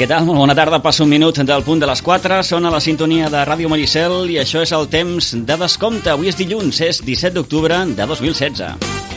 Què tal? Molt bona tarda. Passa un minut del punt de les 4. Són a la sintonia de Ràdio Maricel i això és el temps de descompte. Avui és dilluns, és 17 d'octubre de 2016.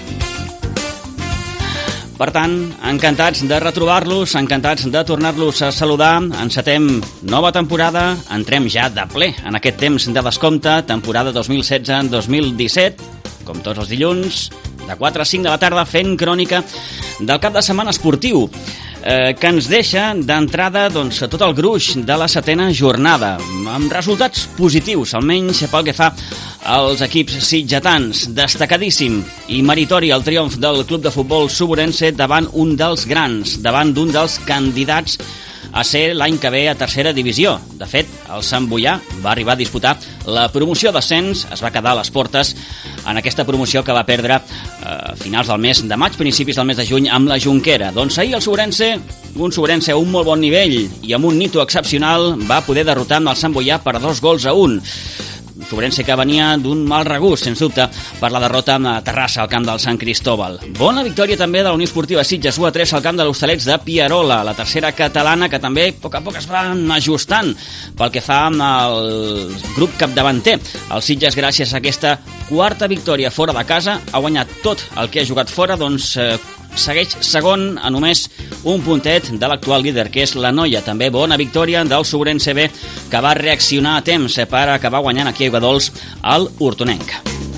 Per tant, encantats de retrobar-los, encantats de tornar-los a saludar. Encetem nova temporada, entrem ja de ple en aquest temps de descompte, temporada 2016-2017, com tots els dilluns, de 4 a 5 de la tarda, fent crònica del cap de setmana esportiu, que ens deixa d'entrada tot el gruix de la 7ª jornada, amb resultats positius, almenys pel que fa als equips sitgetans. Destacadíssim i meritori el triomf del Club de Futbol Suburense davant un dels grans, davant d'un dels candidats a ser l'any que ve a tercera divisió. De fet, el Sant Boià va arribar a disputar la promoció d'ascens, es va quedar a les portes en aquesta promoció que va perdre a finals del mes de maig, principis del mes de juny, amb la Jonquera. Doncs ahir el Suburense, un Suburense a un molt bon nivell i amb un nito excepcional, va poder derrotar el Sant Boià per 2-1. Suburense que venia d'un mal regust, sens dubte, per la derrota a Terrassa al camp del Sant Cristóbal. Bona victòria també de la Unió Esportiva Sitges 1-3 al camp de l'Hostalets de Pierola, la tercera catalana, que també a poc es va ajustant pel que fa al grup capdavanter. El Sitges, gràcies a aquesta quarta victòria fora de casa, ha guanyat tot el que ha jugat fora, doncs segueix segon a només un puntet de l'actual líder, que és la Noia. També bona victòria del Suburense B, que va reaccionar a temps per acabar guanyant aquí a Aiguadols al Hortonenc.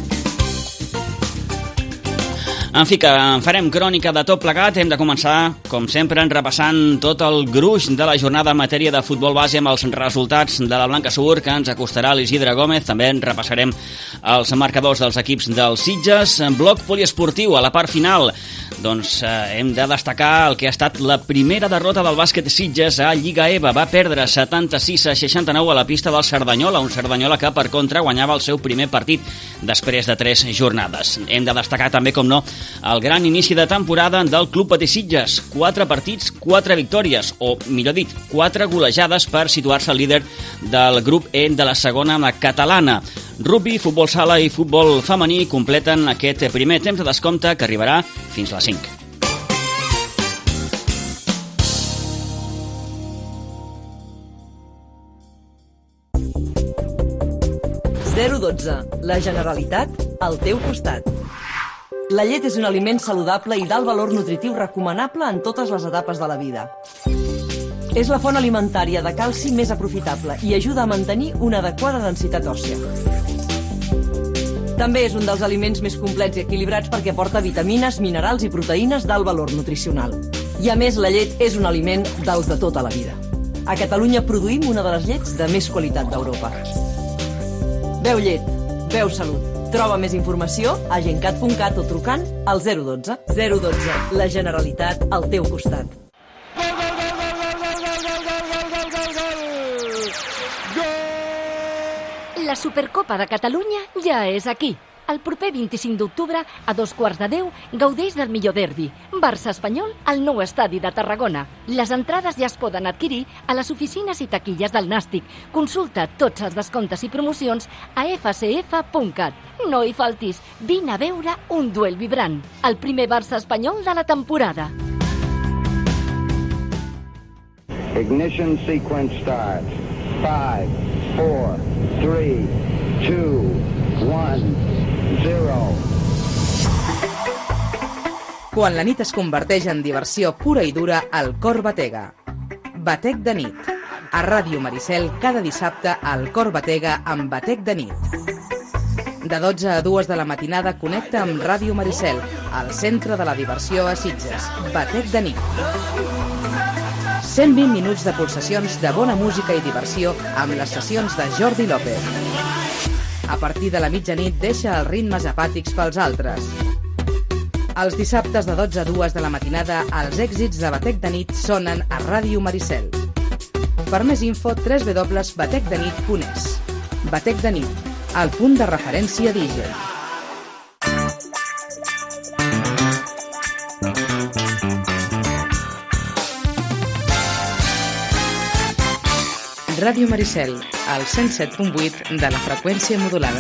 En fi, que en farem crònica de tot plegat. Hem de començar, com sempre, repassant tot el gruix de la jornada en matèria de futbol base amb els resultats de la Blanca Subur, que ens acostarà l'Isidre Gómez. També en repassarem els marcadors dels equips del Sitges. Bloc poliesportiu a la part final. Doncs hem de destacar el que ha estat la primera derrota del bàsquet Sitges a Lliga EVA. Va perdre 76-69 a la pista del Cerdanyola, un Cerdanyola que, per contra, guanyava el seu primer partit després de 3 jornades. Hem de destacar també, com no, el gran inici de temporada del Club Patí Sitges. 4 partits, 4 victòries, o millor dit, 4 golejades per situar-se al líder del grup E de la segona catalana. Rugby, futbol sala i futbol femení completen aquest primer temps de descompte que arribarà fins a les 5. La Generalitat al teu costat. La llet és un aliment saludable i d'alt valor nutritiu recomanable en totes les etapes de la vida. És la font alimentària de calci més aprofitable i ajuda a mantenir una adequada densitat òssia. També és un dels aliments més complets i equilibrats perquè aporta vitamines, minerals i proteïnes d'alt valor nutricional. I a més, la llet és un aliment dels de tota la vida. A Catalunya produïm una de les llets de més qualitat d'Europa. Beu llet, beu salut. Troba més informació a gencat.cat o trucant al 012. 012, la Generalitat al teu costat. La Supercopa de Catalunya ja és aquí. El proper 25 d'octubre, a 9:15, gaudeix del millor derbi. Barça-Espanyol al nou estadi de Tarragona. Les entrades ja es poden adquirir a les oficines i taquilles del Nàstic. Consulta tots els descomptes i promocions a fcf.cat. No hi faltis, vine a veure un duel vibrant. El primer Barça-Espanyol de la temporada. Ignition sequence starts. 5, 4, 3, 2, 1... 0. Quan la nit es converteix en diversió pura i dura, el cor batega. Batec de nit. A Ràdio Maricel, cada dissabte, el cor batega amb Batec de nit. De 12 a 2 de la matinada connecta amb Ràdio Maricel, al centre de la diversió a Sitges. Batec de nit. 120 minuts de pulsacions de bona música i diversió amb les sessions de Jordi López. A partir de la mitjanit deixa els ritmes apàtics pels altres. Els dissabtes de 12 a 2 de la matinada, els èxits de Batec de nit sonen a Ràdio Maricel. Per més info, www.batecdenit.es. Batec de nit, el punt de referència DJ. Ràdio Maricel, al 107.8 de la freqüència modulada.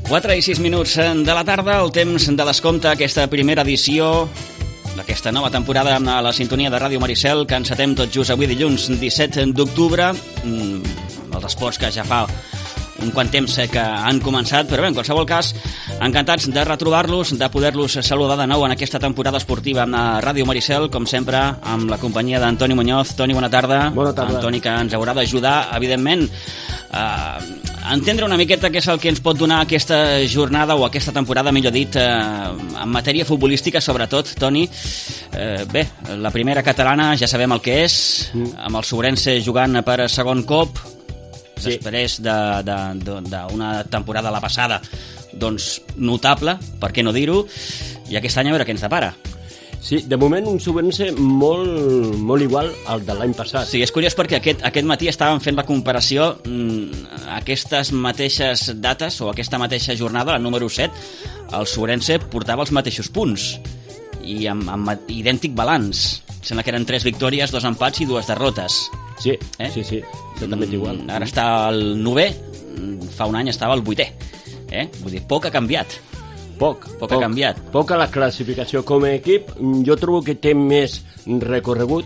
4:06 de la tarda, el temps de descompte, aquesta primera edició d'aquesta nova temporada a la sintonia de Ràdio Maricel, que encetem tot just avui dilluns 17 d'octubre. Els esports que ja fa un quant temps que han començat, però bé, en qualsevol cas, encantats de retrobar-los, de poder-los saludar de nou en aquesta temporada esportiva a Ràdio Maricel, com sempre, amb la companyia d'Antoni Muñoz. Toni, bona tarda. Bona tarda. Antoni, que ens haurà d'ajudar, evidentment, a entendre una miqueta què és el que ens pot donar aquesta jornada o aquesta temporada, millor dit, en matèria futbolística, sobretot, Toni. Bé, la primera catalana ja sabem el que és, amb el Sobrense jugant per segon cop, després d'una temporada la passada doncs notable, per què no dir-ho, i aquest any a veure què ens depara. Sí, de moment un Sobrense molt igual al de l'any passat. Sí, és curiós perquè aquest matí estàvem fent la comparació, aquestes mateixes dates o aquesta mateixa jornada, la número 7, el Sobrense portava els mateixos punts i amb idèntic balanç. Sembla que eren 3 victòries, 2 empats i 2 derrotes. Sí, sí, exactament igual. Ara està el 9è, fa un any estava el 8è. Vull dir, poc ha canviat. Poc ha canviat. Poc a la classificació com a equip. Jo trobo que té més recorregut,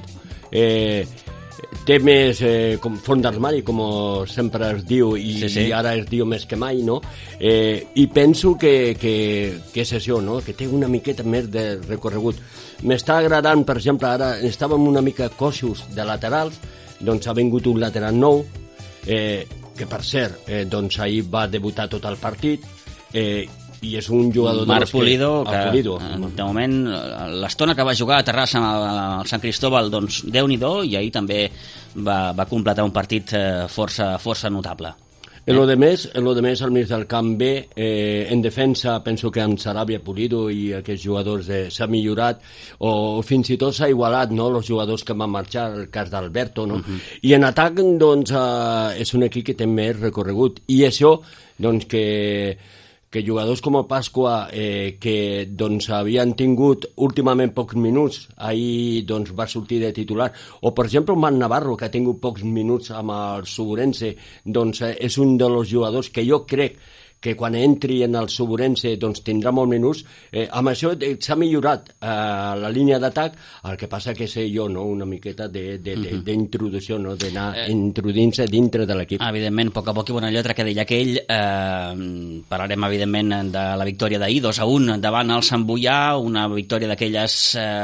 té més com fons d'armari, com sempre es diu, i ara es diu més que mai, no? I penso que és això, no? Que té una miqueta més de recorregut. M'està agradant, per exemple, ara estàvem una mica coixos de laterals, doncs ha vingut un lateral nou, que per cert, doncs ahir va debutar tot el partit, i és un jugador... Marc Pulido, que de moment, l'estona que va jugar a Terrassa amb el Sant Cristóbal, doncs Déu-n'hi-do, i ahir també va completar un partit força notable. En lo de més, al mig del camp B, en defensa, penso que amb Sarabia, Pulido i aquests jugadors s'ha millorat, o fins i tot s'ha igualat, no?, els jugadors que van marxar, el cas d'Alberto, no? I en atac, doncs, és un equip que té més recorregut. I això, doncs, que jugadors com el Pasqua, que doncs havien tingut últimament pocs minuts, ahir doncs va sortir de titular, o per exemple Marc Navarro, que ha tingut pocs minuts amb el Sobrense, doncs és un dels jugadors que jo crec que quan entri en el Sobrense doncs tindrà molts minuts. Amb això s'ha millorat la línia d'atac, el que passa que sé jo, no?, una miqueta d'introducció, no?, d'anar introduint-se dintre de l'equip. Evidentment, a poc i bona lletra, que deia aquell. Parlarem evidentment de la victòria d'ahir, 2-1 davant el Sant Boià, una victòria d'aquelles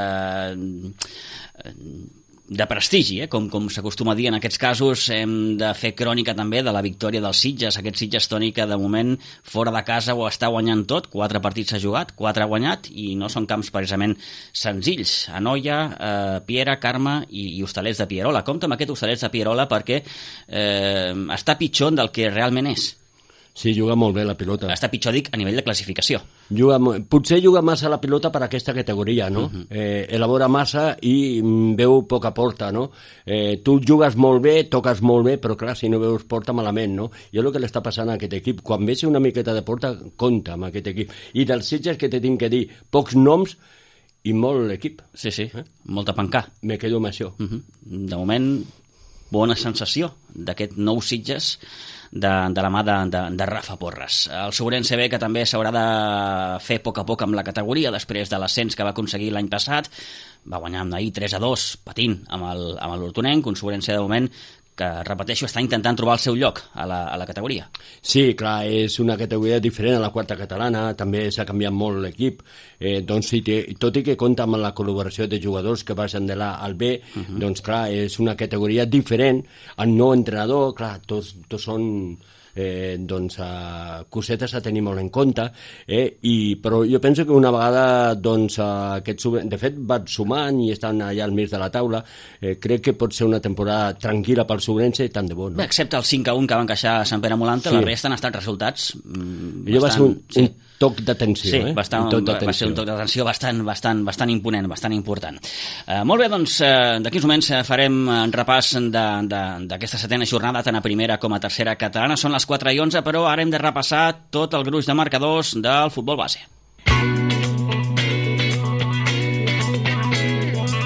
de prestigi, com s'acostuma a dir en aquests casos. Hem de fer crònica també de la victòria dels Sitges, aquest Sitges, Toni, que de moment fora de casa ho està guanyant tot, 4 partits s'ha jugat, 4 ha guanyat, i no són camps precisament senzills. Anoia, Piera, Carme i Hostalets de Pierola. Compte amb aquest Hostalets de Pierola perquè està pitjor del que realment és. Sí, juga molt bé la pilota. Està pitjor, dic, a nivell de classificació. Potser juga massa la pilota per aquesta categoria, no? Elabora massa i veu poca porta, no? Tu jugues molt bé, toques molt bé, però clar, si no veus porta, malament, no? I és el que li està passant a aquest equip. Quan veig una miqueta de porta, compta amb aquest equip. I dels Sitges, que te tinc que dir, pocs noms i molt equip. Sí, molta pancà. Me quedo amb això. De moment, bona sensació d'aquest nou Sitges, de la mà de Rafa Porres. El Sobrense B, que també s'haurà de fer a poc amb la categoria després de l'ascens que va aconseguir l'any passat, va guanyar ahir 3-2 patint amb l'Hortonenc, un Sobrense de moment que, repeteixo, està intentant trobar el seu lloc a la categoria. Sí, clar, és una categoria diferent a la quarta catalana, també s'ha canviat molt l'equip, doncs sí, tot i que compta amb la col·laboració de jugadors que baixen de l'A al B, doncs clar, és una categoria diferent, el nou entrenador, clar, tots són cosetes a tenir molt en compte, però jo penso que una vegada de fet van sumant i estan allà al mig de la taula, crec que pot ser una temporada tranquil·la pel Sobrense, tant de bo, no? Bé, excepte el 5-1 que van queixar a Sant Pere Molanta, la resta han estat resultats allò va ser un toc d'atenció. Sí, va ser un toc d'atenció bastant imponent, bastant important. Molt bé, doncs d'aquí uns moments farem un repàs d'aquesta 7a jornada, tant a primera com a tercera catalana. Són les 4:11, però ara hem de repassar tot el gruix de marcadors del futbol base.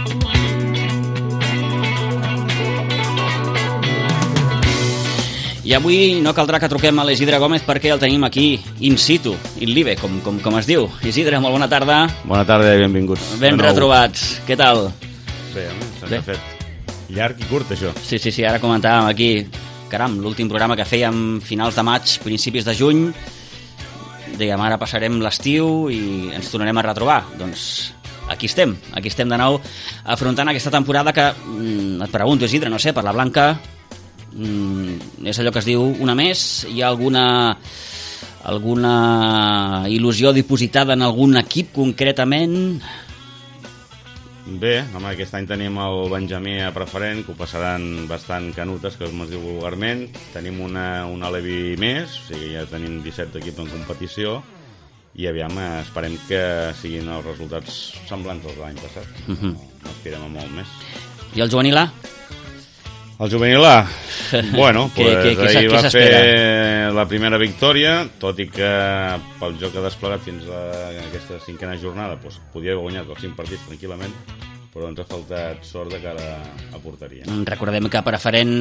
I I avui no caldrà que truquem a l'Isidre Gómez perquè el tenim aquí in situ, in live, com es diu. Isidre, molt bona tarda. Bona tarda i benvinguts. Ben retrobats. Què tal? Bé, s'ha fet llarg i curt, això. Sí, ara comentàvem aquí, caram, l'últim programa que fèiem finals de maig, principis de juny, dèiem, ara passarem l'estiu i ens tornarem a retrobar. Doncs aquí estem de nou, afrontant aquesta temporada que, et pregunto, Isidre, no sé, per la Blanca... és allò que es diu una més? Hi ha alguna il·lusió dipositada en algun equip concretament? Bé, home, aquest any tenim el Benjamí a preferent, que ho passaran bastant canutes, que es diu vulgarment. Tenim una Levi més, o sigui, ja tenim 17 equips en competició, i aviam, esperem que siguin els resultats semblants als de l'any passat. No aspirem a molt més. I el juvenil A? El juvenil A, bueno, ahir va fer la primera victòria, tot i que pel joc que ha desplegat fins a aquesta cinquena jornada podia haver guanyat els 5 partits tranquil·lament, però ens ha faltat sort de cara a porteria. Recordem que a preferent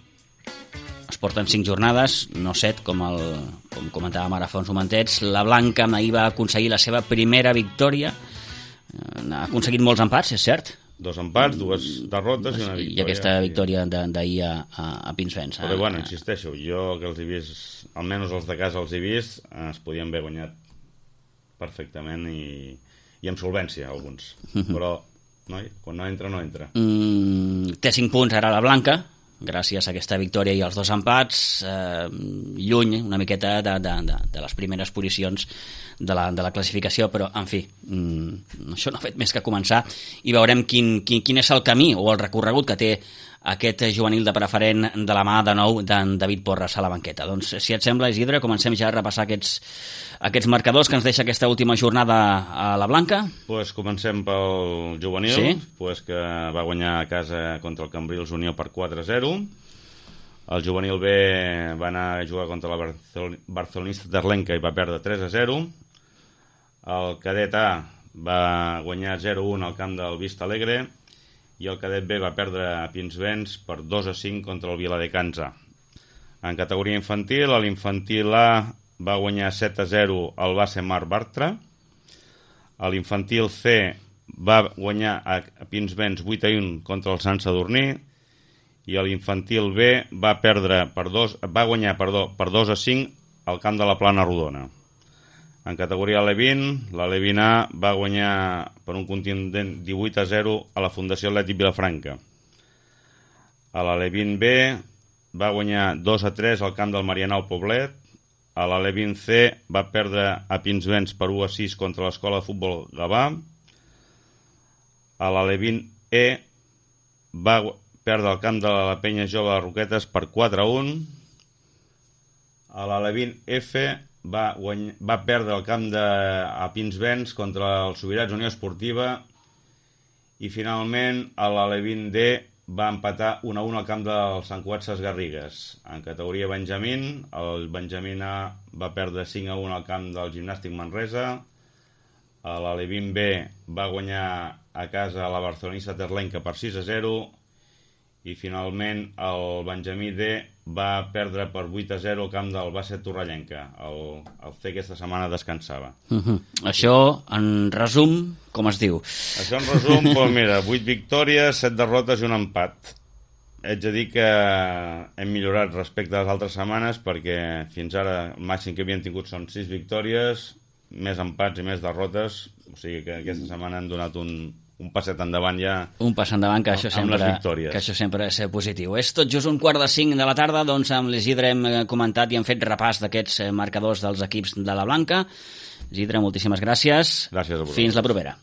es porten 5 jornades, no 7, com comentàvem ara fa uns momentets. La Blanca ahir va aconseguir la seva primera victòria, ha aconseguit molts empats, és cert? 2 empats, 2 derrotes i una victòria. I aquesta victòria d'ahir a Pinsbens. Però bueno, insisteixo, jo que els he vist, almenys els de casa els he vist, es podien haver guanyat perfectament i amb solvència alguns. Però quan no entra, no entra. Té 5 punts ara la Blanca, gràcies a aquesta victòria i els 2 empats, lluny una miqueta de les primeres posicions de la classificació, però en fi, això no ha fet més que començar i veurem quin és el camí o el recorregut que té aquest juvenil de preferent de la mà de nou d'en David Porres a la banqueta. Doncs si et sembla, Isidre, comencem ja a repassar aquests marcadors que ens deixa aquesta última jornada a la Blanca. Comencem pel juvenil, que va guanyar a casa contra el Cambrils Unió per 4-0. El juvenil B va anar a jugar contra la Barcelonista d'Arlenca i va perdre 3-0. El cadet A va guanyar 0-1 al camp del Vista Alegre i el cadet B va perdre a Pinsbens per 2-5 contra el Viladecans A. En categoria infantil, l'infantil A va guanyar 7-0 al Base Mar Bartra. L'infantil C va guanyar a Pinsbens 8-1 contra el Sant Sadurní i l'infantil B va guanyar per 2-5 al camp de la Plana Rodona. En categoria Levin, la Levin A va guanyar per un contundent 18-0 a la Fundació Atlètic Vilafranca. A la Levin B va guanyar 2-3 al camp del Marianao Poblet. A la Levin C va perdre a Pinsbens per 1-6 contra l'Escola de Futbol Gavà. A la Levin E va perdre al camp de la Penya Jove de Roquetes per 4-1. A la Levin F va perdre el camp a Pinsbens contra el Subirats Unió Esportiva i finalment a la Levin D va empatar 1-1 al camp del Sant Cugat Ses Garrigues. En categoria Benjamín, el Benjamín A va perdre 5-1 al camp del Gimnàstic Manresa. A la Levin B va guanyar a casa a la Barcelonista Terlenca per 6-0 i finalment el Benjamí D va perdre per 8-0 al camp del Base Torrellenca. El C aquesta setmana descansava. Això, en resum, com es diu? Això en resum, mira, 8 victòries, 7 derrotes i un empat. Haig de dir que hem millorat respecte a les altres setmanes perquè fins ara el màxim que havíem tingut són 6 victòries, més empats i més derrotes, o sigui que aquesta setmana hem donat un passet endavant ja. Un pas endavant, que això sempre és positiu. És tot just 4:05 de la tarda, doncs amb l'Isidre hem comentat i hem fet repàs d'aquests marcadors dels equips de la Blanca. Isidre, moltíssimes gràcies. Gràcies a vosaltres. Fins la propera.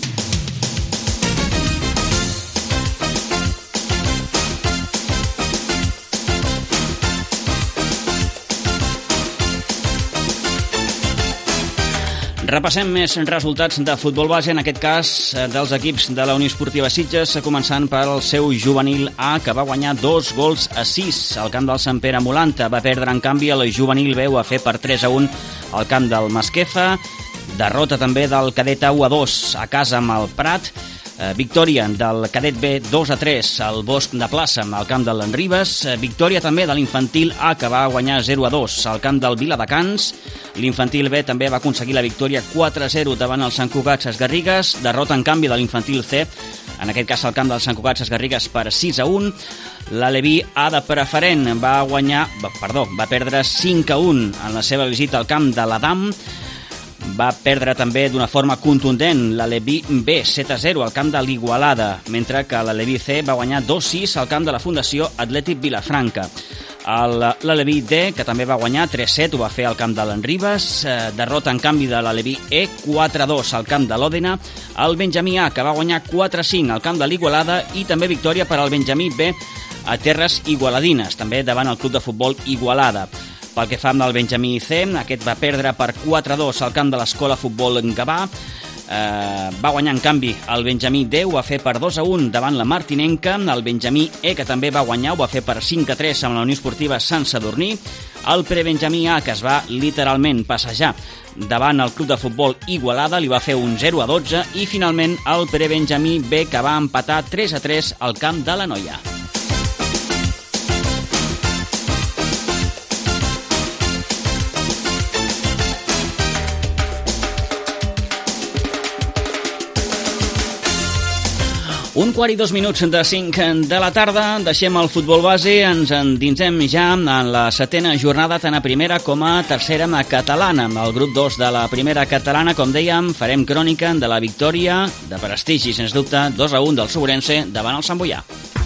Repassem més resultats de futbol base, en aquest cas dels equips de la Unió Esportiva Sitges, començant pel seu juvenil A, que va guanyar 2-6 al camp del Sant Pere Molanta. Va perdre, en canvi, el juvenil B, ho va fer per 3-1 al camp del Masquefa. Derrota també del cadet A 1-2 a casa amb el Prat. Victòria del cadet B 2-3 al Bosc de Plaça al camp de l'Enribes. Victòria també de l'infantil A, que va guanyar 0-2 al camp del Viladecans. L'infantil B també va aconseguir la victòria 4-0 davant el Sant Cugat Sesgarrigues. Derrota en canvi de l'infantil C, en aquest cas al camp del Sant Cugat Sesgarrigues, per 6-1. L'Aleví A de preferent va perdre 5-1 en la seva visita al camp de l'Adam. Va perdre també d'una forma contundent l'Aleví B 7-0 al camp de l'Igualada, mentre que l'Aleví C va guanyar 2-6 al camp de la Fundació Atlètic Vilafranca. L'Aleví D, que també va guanyar 3-7, ho va fer al camp de l'Enribes. Derrota en canvi de l'Aleví E 4-2 al camp de l'Òdena. El Benjamí A, que va guanyar 4-5 al camp de l'Igualada, i també victòria per al Benjamí B a Terres Igualadines, també davant el club de futbol Igualada. Pel que fa amb el Benjamí C, aquest va perdre per 4-2 al camp de l'Escola Futbol Gavà. Va guanyar, en canvi, el Benjamí D, ho va fer per 2-1 davant la Martinenca. El Benjamí E, que també va guanyar, ho va fer per 5-3 amb la Unió Esportiva Sant Sadurní. El Prebenjamí A, que es va literalment passejar davant el club de futbol Igualada, li va fer un 0-12. I finalment el Prebenjamí B, que va empatar 3-3 al camp de la Noia. Un quart i 2 minuts de 5 de la tarda, deixem el futbol base, ens endinsem ja en la setena jornada tant a primera com a tercera catalana. El grup 2 de la primera catalana, com dèiem, farem crònica de la victòria de prestigi, sens dubte, 2-1 del Sobrense davant el Sant Boià.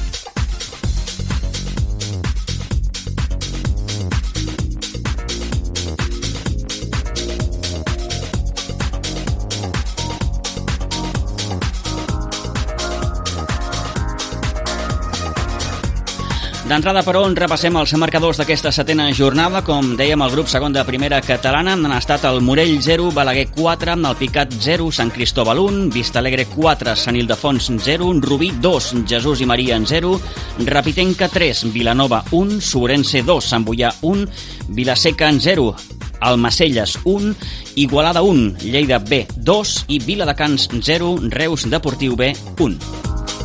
D'entrada, però, repassem els marcadors d'aquesta setena jornada. Com dèiem, el grup segon de primera catalana han estat el Morell 0, Balaguer 4, el Picat 0, Sant Cristóbal 1, Vistalegre 4, Sant Ildefons 0, Rubí 2, Jesús i Maria 0, Rapitenca 3, Vilanova 1, Sobrense 2, Sant Boià 1, Vilaseca 0, Almacelles 1, Igualada 1, Lleida B 2 i Viladecans 0, Reus Deportiu B 1.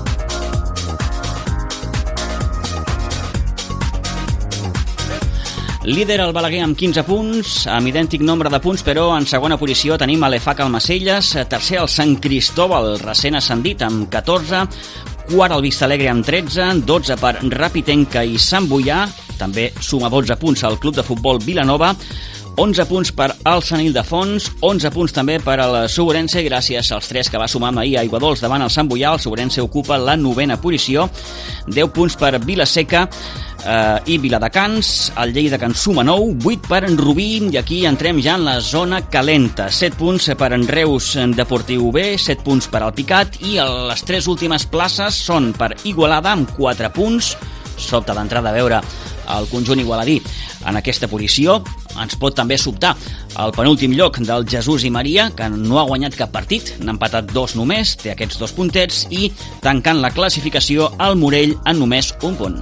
Líder el Balaguer amb 15 punts, amb idèntic nombre de punts, però en segona posició tenim l'EFAC Almacelles, tercer el Sant Cristóbal, recent ascendit, amb 14, quart el Vistalegre amb 13, 12 per Rapitenca i Sant Boià, també suma 12 punts al club de futbol Vilanova, 11 punts per al Sant Ildefons, 11 punts també per al Sobrense, gràcies als 3 que va sumar ahir a Aiguadols davant el Sant Boià. El Sobrense ocupa la 9a posició, 10 punts per Vilaseca i Viladecans, el Lleida que en suma 9, 8 per en Rubí, i aquí entrem ja en la zona calenta. 7 punts per en Reus Deportiu B, 7 punts per al Picat, i les 3 últimes places són per Igualada amb 4 punts. Sobta d'entrada a veure el conjunt igualadí en aquesta posició. Ens pot també sobtar el penúltim lloc del Jesús i Maria, que no ha guanyat cap partit, n'ha empatat 2 només, té aquests 2 puntets, i tancant la classificació el Morell en només 1 punt.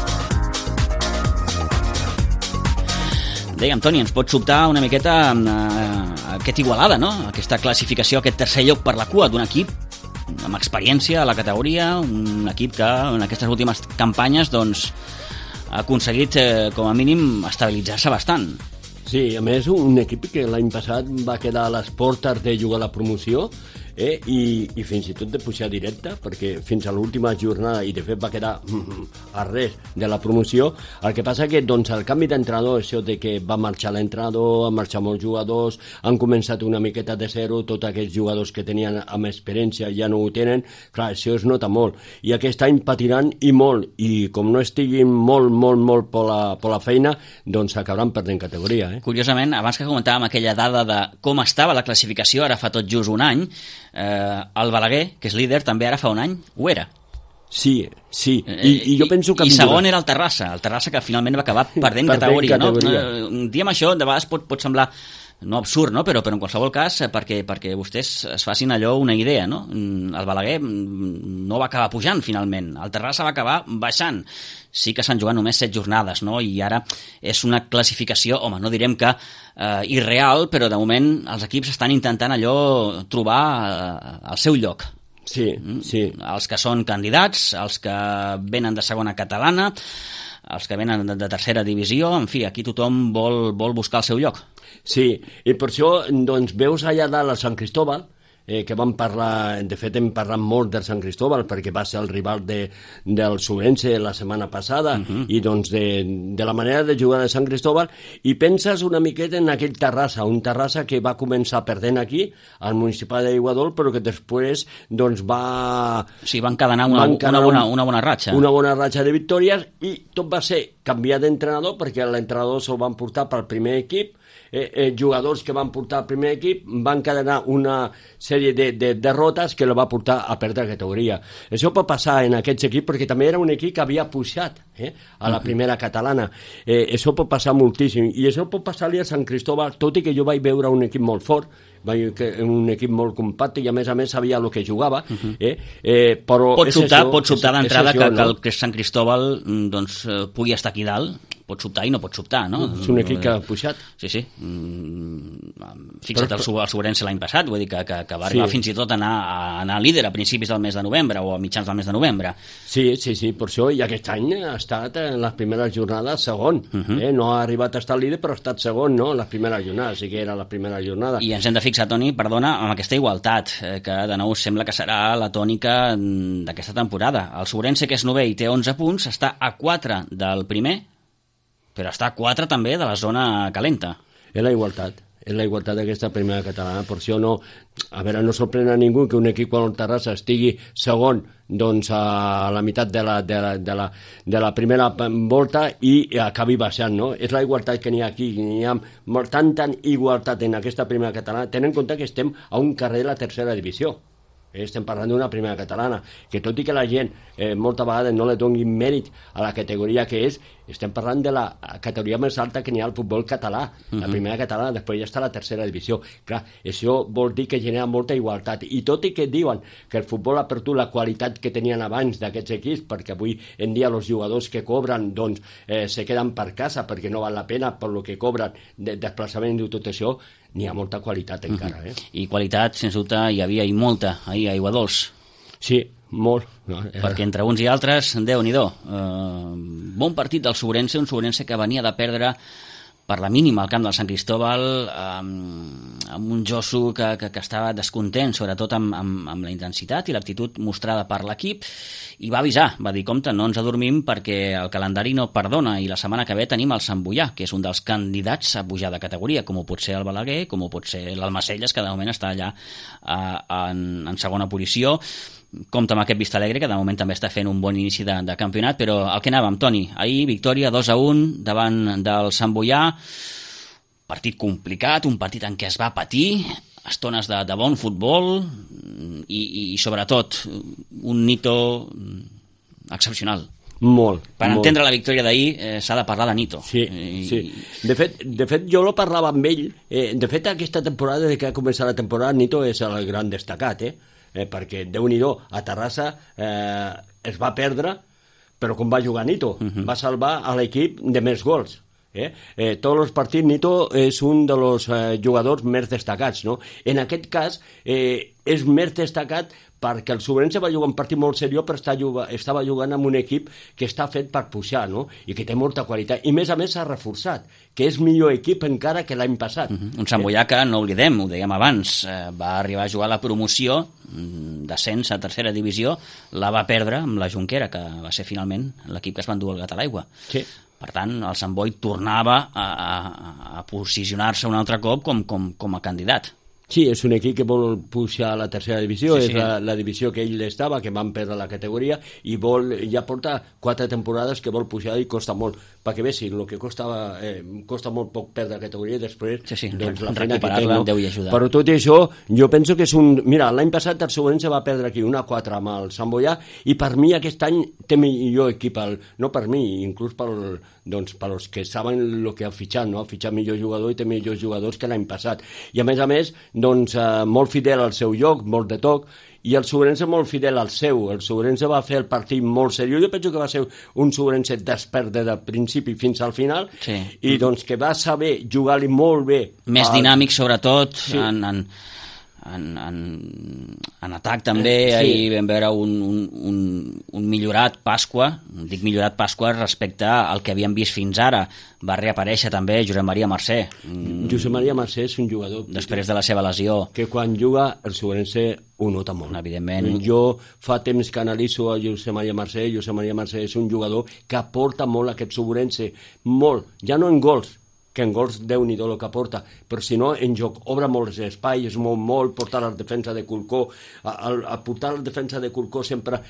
Dèiem, Toni, ens pot sobtar una miqueta aquest Igualada, no? Aquesta classificació, aquest tercer lloc per la cua d'un equip amb experiència a la categoria, un equip que en aquestes últimes campanyes doncs, ha aconseguit, com a mínim, estabilitzar-se bastant. Sí, a més, un equip que l'any passat va quedar a les portes de jugar a la promoció, i fins i tot de pujar directe, perquè fins a l'última jornada, i de fet va quedar a res de la promoció. El que passa que doncs, el canvi d'entrenador, això de que va marxar l'entrenador, han marxat molts jugadors, han començat una miqueta de zero, tots aquests jugadors que tenien amb experiència ja no ho tenen, clar, això es nota molt, i aquest any patiran i molt, i com no estiguin molt per la feina, doncs acabaran perdent categoria. Curiosament, abans que comentàvem aquella dada de com estava la classificació, ara fa tot just un any, el Balaguer, que és líder, també ara fa un any ho era. Sí. I jo penso que... I segon era el Terrassa que finalment va acabar perdent categoria. No? Diem això, de vegades pot semblar no absurd, no? Però en qualsevol cas, perquè vostès es facin allò una idea, no? El Balaguer no va acabar pujant finalment, el Terrassa va acabar baixant. Sí que s'han jugat només 7 jornades, no? I ara és una classificació, home, no direm que irreal, però de moment els equips estan intentant allò trobar el seu lloc. Sí, sí. Els que són candidats, els que venen de segona catalana, els que venen de tercera divisió, en fi, aquí tothom vol buscar el seu lloc. Sí, i per això doncs, veus allà dalt a Sant Cristóbal, que vam parlar, de fet hem parlat molt del Sant Cristóbal perquè va ser el rival del Subrense la setmana passada i doncs de la manera de jugar de Sant Cristóbal, i penses una miqueta en aquell Terrassa, un Terrassa que va començar perdent aquí al municipal d'Aiguadols, però que després doncs va... Sí, va encadenar una bona ratxa. Una bona ratxa de victòries, i tot va ser canviar d'entrenador perquè l'entrenador se'l van portar pel primer equip. Jugadors que van portar al primer equip van encadenar una sèrie de derrotes que la va portar a perdre categoria. Això pot passar en aquests equips perquè també era un equip que havia pujat a la primera catalana. Això pot passar moltíssim, i això pot passar-li a Sant Cristóbal, tot i que jo vaig veure un equip molt fort, un equip molt compacte, i a més sabia el que jugava, però pot sobtar d'entrada que Sant Cristóbal doncs, pugui estar aquí dalt. Pot sobtar i no pot sobtar, no? És un equip que ha pujat. Sí. Fixa't el Subrense l'any passat, vull dir que va arribar fins i tot a anar líder a principis del mes de novembre o a mitjans del mes de novembre. Sí, per això, i aquest any ha estat en les primeres jornades segon. No ha arribat a estar líder, però ha estat segon, no?, en les primeres jornades, sí que era la primera jornada. I ens hem de fixar, Toni, perdona, amb aquesta igualtat, que de nou sembla que serà la tònica d'aquesta temporada. El Subrense, que és 9è i té 11 punts, està a 4 del primer, però està a 4 també de la zona calenta. És la igualtat d'aquesta primera catalana. Per això no sorprèn a ningú que un equip com el Terrassa estigui segon doncs, a la meitat de la primera volta i acabi baixant, no? És la igualtat que n'hi ha aquí, n'hi ha tanta igualtat en aquesta primera catalana, tenint en compte que estem a un carrer de la tercera divisió. Estem parlant d'una primera catalana, que tot i que la gent molta vegada no li doni mèrit a la categoria que és, estem parlant de la categoria més alta que n'hi ha al futbol català, la primera catalana, després ja està la tercera divisió. Clar, això vol dir que genera molta igualtat, i tot i que diuen que el futbol ha perdut la qualitat que tenien abans d'aquests equips, perquè avui en dia els jugadors que cobren doncs, se queden per casa perquè no val la pena per lo que cobren de desplaçament i tot això, n'hi ha molta qualitat encara. I qualitat, sens dubte, hi havia i molta ahir a Aiguadols. Sí, molt. Perquè entre uns i altres, Déu-n'hi-do. Bon partit del Subrense, un Subrense que venia de perdre per la mínima al camp del Sant Cristóbal, amb un Josu que estava descontent, sobretot amb la intensitat i l'actitud mostrada per l'equip, i va avisar, va dir, compte, no ens adormim perquè el calendari no perdona, i la setmana que ve tenim el Sant Boià, que és un dels candidats a pujar de categoria, com ho pot ser el Balaguer, com ho pot ser l'Almacelles, que de moment està allà en segona posició. Compte amb aquest Vistalegre, que de moment també està fent un bon inici de campionat, però al que anàvem, Toni, ahir victòria 2-1 davant del Sant Boià, partit complicat, un partit en què es va patir, estones de bon futbol i sobretot un Nito excepcional. Molt. Per entendre la victòria d'ahir s'ha de parlar de Nito. Sí. De fet, jo lo parlava amb ell. De fet, aquesta temporada, des que ha començat la temporada, Nito és el gran destacat, perquè Déu-n'hi-do, a Terrassa es va perdre, però com va jugar Nito, va salvar a l'equip de més gols. Tots els partits Nito és un dels jugadors més destacats, no? En aquest cas és més destacat perquè el Subrense va jugar un partit molt seriós, però estava jugant amb un equip que està fet per pujar, no? I que té molta qualitat, i més a més s'ha reforçat, que és millor equip encara que l'any passat. Un Sant Boià que, no oblidem, ho dèiem abans, va arribar a jugar a la promoció d'ascens a tercera divisió, la va perdre amb la Junquera, que va ser finalment l'equip que es va endur el gat a l'aigua. Sí. Per tant, el Sant Boi tornava a posicionar-se un altre cop com a candidat. Sí, és un equip que vol pujar a la tercera divisió, és la divisió que ell estava, que van perdre la categoria, i ja porta 4 temporades que vol pujar i costa molt. Perquè bé, sí, el que costa molt poc perdre la categoria i després doncs, la feina que té, no? Deu ajudar. Però tot i això, jo penso que és un... Mira, l'any passat el Subrense va perdre aquí 1-4 amb el Sant Boià, i per mi aquest any té millor equip, no per mi, inclús pels que saben el que ha fitxat, no? Ha fitxat millor jugador i té millors jugadors que l'any passat. I a més, doncs, molt fidel al seu lloc, molt de toc, i el Subrense molt fidel al seu. El Subrense va fer el partit molt seriós, jo penso que va ser un Subrense despert del principi fins al final, i doncs que va saber jugar-li molt bé. Més dinàmic, sobretot, en atac també, ahir vam veure un millorat Pasqua, dic millorat Pasqua respecte al que havíem vist fins ara. Va reaparèixer també Josep Maria Mercè. Josep Maria Mercè és un jugador després de la seva lesió. Que quan juga el Sobrense ho nota molt. Evidentment. Jo fa temps que analitzo a Josep Maria Mercè. Josep Maria Mercè és un jugador que aporta molt a aquest Sobrense, molt, ja no en gols, que en gols Déu-n'hi-do el que aporta, però si no en joc obre molts espais, es mou molt, portar la defensa de Culcó, a portar la defensa de Culcó sempre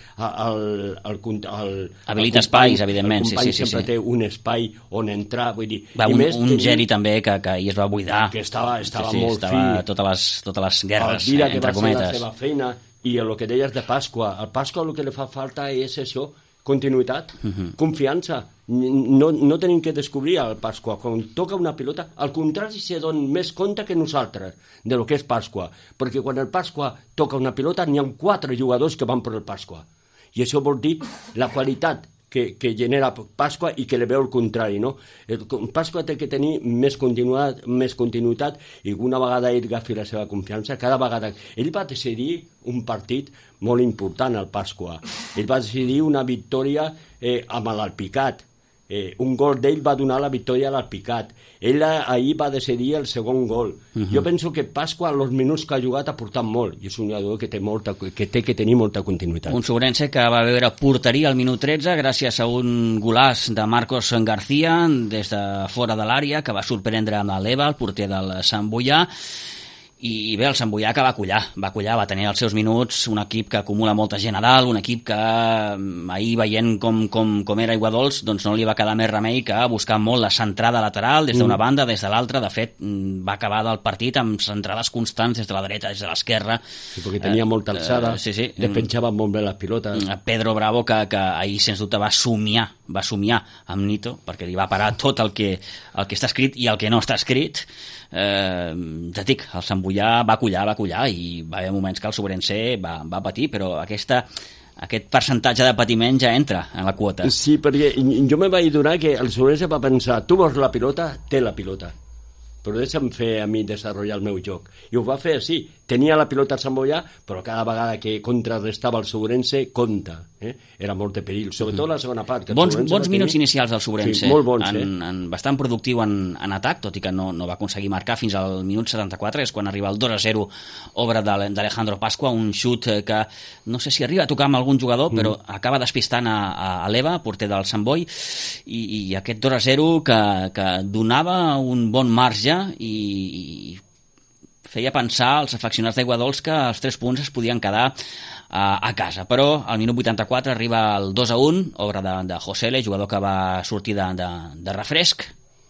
habilita espais, evidentment, el company sempre té un espai on entrar, vull dir, un Geri també que ahir es va buidar, que estava molt fi, totes les guerres, Alvira, entre cometes, que va ser la seva feina, i el que deies de Pasqua, al Pasqua el que li fa falta és això, continuïtat, confiança. No tenim que descobrir al Pasqua. Quan toca una pilota, al contrari, se don més compte que nosaltres de lo que és Pasqua. Perquè quan el Pasqua toca una pilota, n'hi ha 4 jugadors que van per el Pasqua. I això vol dir la qualitat que genera Pasqua i que li veu el contrari, no? El Pasqua té que tenir més continuïtat i una vegada ell agafi la seva confiança, cada vegada... Ell va decidir un partit molt important al Pasqua. Ell va decidir una victòria amb l'Alpicat. Un gol d'ell va donar la victòria a l'Alpicat. Ell ahir va decidir el segon gol. Jo penso que Pasqua, als minuts que ha jugat, ha portat molt. I és un jugador que té que tenir molta continuïtat. Un Sobrense que va veure porteria al minut 13 gràcies a un golaç de Marcos García des de fora de l'àrea, que va sorprendre amb l'Eva, el porter del Sant Boià. I bé, el Sant Boià que va collar, va tenir els seus minuts, un equip que acumula molta gent a dalt, un equip que ahir veient com era Iguadols, doncs no li va quedar més remei que buscar molt la centrada lateral des d'una banda, des de l'altra. De fet, va acabar del partit amb centrades constants des de la dreta, des de l'esquerra. Sí, perquè tenia molta alçada, defensava molt bé les pilotes. Pedro Bravo, que ahir sens dubte va somiar amb Nito, perquè li va parar tot el que està escrit i el que no està escrit. Ja dic, el Sant Boià va collar i va haver moments que el Sobrense va patir, però aquest percentatge de patiment ja entra en la quota. Sí, perquè jo me vaig donar que el Sobrense va pensar, tu vols la pilota, té la pilota, però deixa'm fer a mi desenvolupar el meu joc. I ho va fer així. Tenia la pilota al Sant Boià, però cada vegada que contrarrestava el Sobrense, compta. Era molt de perill, sobretot la segona part. Bons minuts inicials del Sobrense. Sí, molt bons, bastant productiu en atac, tot i que no va aconseguir marcar fins al minut 74, és quan arriba el 2-0, obra d'Alejandro Pasqua, un xut que no sé si arriba a tocar amb algun jugador, però acaba despistant a l'Eva, porter del Sant Boi, i aquest 2-0 que donava un bon marge i feia pensar als afeccionats d'Iguadols que els 3 punts es podien quedar a casa, però al minut 84 arriba el 2-1, obra de Josele, jugador que va sortir de refresc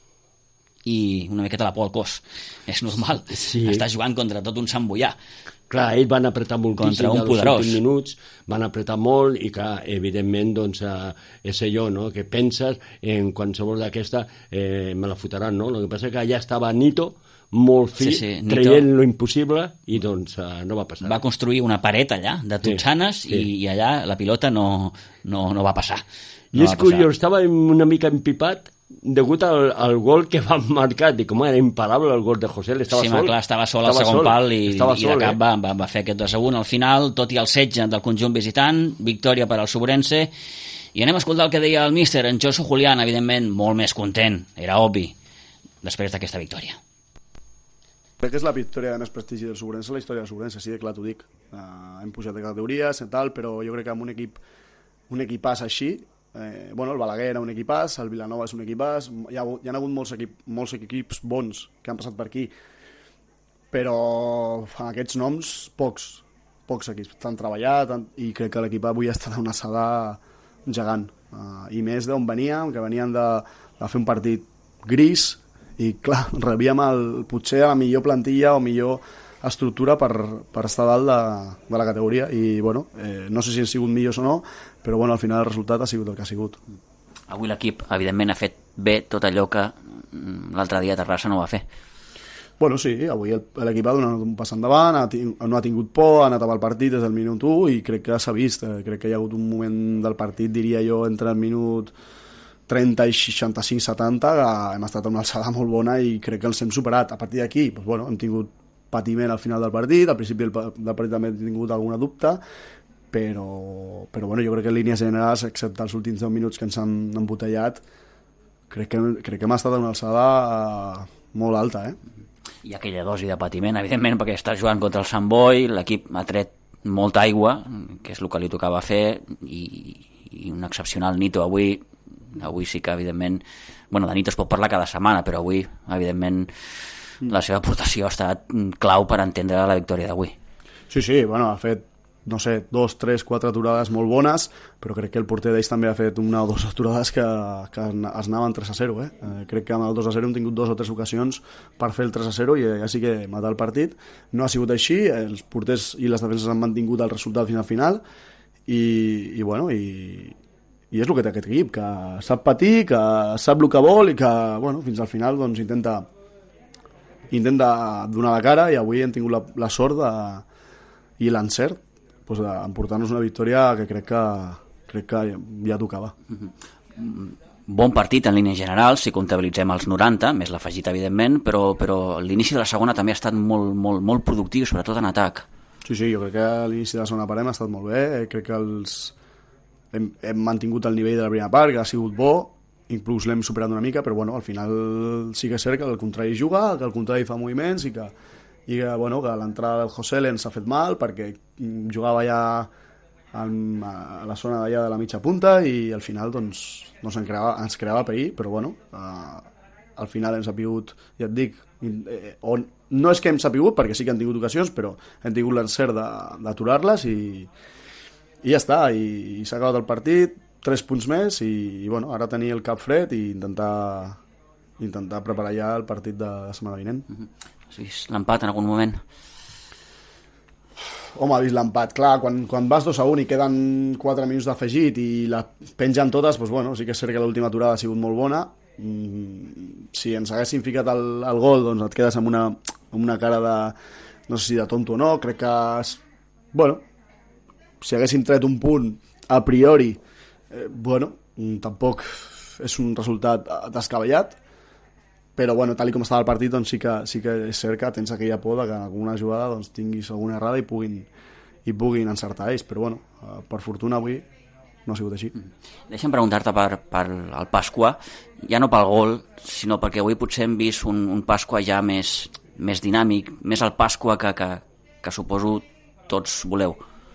i una miqueta la por al cos, és normal, està jugant contra tot un Sant Boià. Clar, ells van apretar moltíssim els últims minuts, van apretar molt i clar, evidentment, doncs, és allò, no?, que penses en qualsevol d'aquesta me la fotran, no? El que passa és que allà estava Nito, molt fi, traient lo impossible i doncs no va passar. Va construir una paret allà, de totxanes, i allà la pilota no va passar. I és curiós, estava una mica empipat degut al gol que van marcar, i com era imparable el gol de José, estava sol. Sí, clar, estava sol al segon pal i de cap va fer aquest 2-1 al final, tot i el setge del conjunt visitant, victòria per al Sobrense, i anem a escoltar el que deia el míster, en Josu Julián, evidentment molt més content, era obvi, després d'aquesta victòria. Crec que és la victòria de més prestigi del Sobrense, la història del Sobrense, sí, clar, t'ho dic. Hem pujat de categories i tal, però jo crec que amb un equipàs així, el Balaguer era un equipàs, el Vilanova és un equipàs, hi ha hagut molts equips bons que han passat per aquí, però amb aquests noms, pocs equips t'han treballat i crec que l'equip avui està d'una alçada gegant. I més d'on veníem, que venien de fer un partit gris, i clar, rebíem potser la millor plantilla o millor estructura per estar dalt de la categoria i bueno, no sé si han sigut millors o no, però bueno, al final el resultat ha sigut el que ha sigut. Avui l'equip evidentment ha fet bé tot allò que l'altre dia a Terrassa no va fer. Bueno, sí, avui l'equip ha donat un pas endavant, no ha tingut por, ha anat al partit des del minut 1 i crec que s'ha vist, crec que hi ha hagut un moment del partit, diria jo, entre el minut 30 i 65-70, que hem estat en una alçada molt bona i crec que els hem superat. A partir d'aquí, doncs, bueno, hem tingut patiment al final del partit, al principi del partit també he tingut alguna dubte, però bueno, jo crec que en línies generals, excepte els últims 10 minuts que ens han embotellat, crec que hem estat en una alçada molt alta, I aquella dosi de patiment, evidentment, perquè estàs jugant contra el Sant Boi, l'equip ha tret molta aigua, que és el que li tocava fer, i un excepcional Nito avui sí que, evidentment, bueno, de Nito es pot parlar cada setmana, però avui, evidentment, la seva aportació ha estat clau per entendre la victòria d'avui. Sí, bueno, ha fet, no sé, 2, 3, 4 aturades molt bones, però crec que el porter d'ells també ha fet una o dues aturades que es anaven 3-0, crec que amb el 2-0 hem tingut 2 o 3 ocasions per fer el 3-0 i ja sí que matar el partit. No ha sigut així, els porters i les defenses han mantingut el resultat fins al final i bueno, i és el que té aquest equip, que sap patir, que sap el que vol i que, bueno, fins al final doncs intenta donar la cara, i avui hem tingut la sort i l'encert d'emportar-nos una victòria que crec que ja tocava. Bon partit en línies generals, si comptabilitzem els 90, més l'afegit, evidentment, però l'inici de la segona també ha estat molt, molt, molt productiu, sobretot en atac. Sí, jo crec que l'inici de la segona part hem estat molt bé, crec que hem mantingut el nivell de la primera part, que ha sigut bo, inclús l'hem superat una mica, però bueno, al final sí que és cert que el contrari juga, que el contrari fa moviments i que l'entrada del José ens ha fet mal perquè jugava ja a la zona d'allà de la mitja punta i al final doncs ens creava perill, però bueno, al final hem sapigut, ja et dic, no és que hem sapigut perquè sí que han tingut ocasions, però hem tingut l'encert d'aturar-les i ja està, i s'ha acabat el partit, 3 punts més i bueno, ara tenir el cap fred i intentar preparar ja el partit de la setmana vinent. Has vist l'empat en algun moment? Home, ha vist l'empat, clar, quan vas 2-1 i queden 4 minuts d'afegit i la pengen totes, doncs bueno, sí que és cert que l'última aturada ha sigut molt bona. Si ens haguessin ficat el gol, doncs et quedes amb una cara de, no sé si de tonto o no, crec que bueno, si haguéssim tret un punt a priori, bueno, tampoc és un resultat descabellat, però bueno, tal com estava el partit, doncs sí que és cert que tens aquella por que en alguna jugada doncs, tinguis alguna errada i puguin encertar ells, però bueno, per fortuna avui no ha sigut així. Deixa'm preguntar-te per el Pasqua, ja no pel gol, sinó perquè avui potser hem vist un Pasqua ja més dinàmic, més el Pasqua que suposo tots voleu.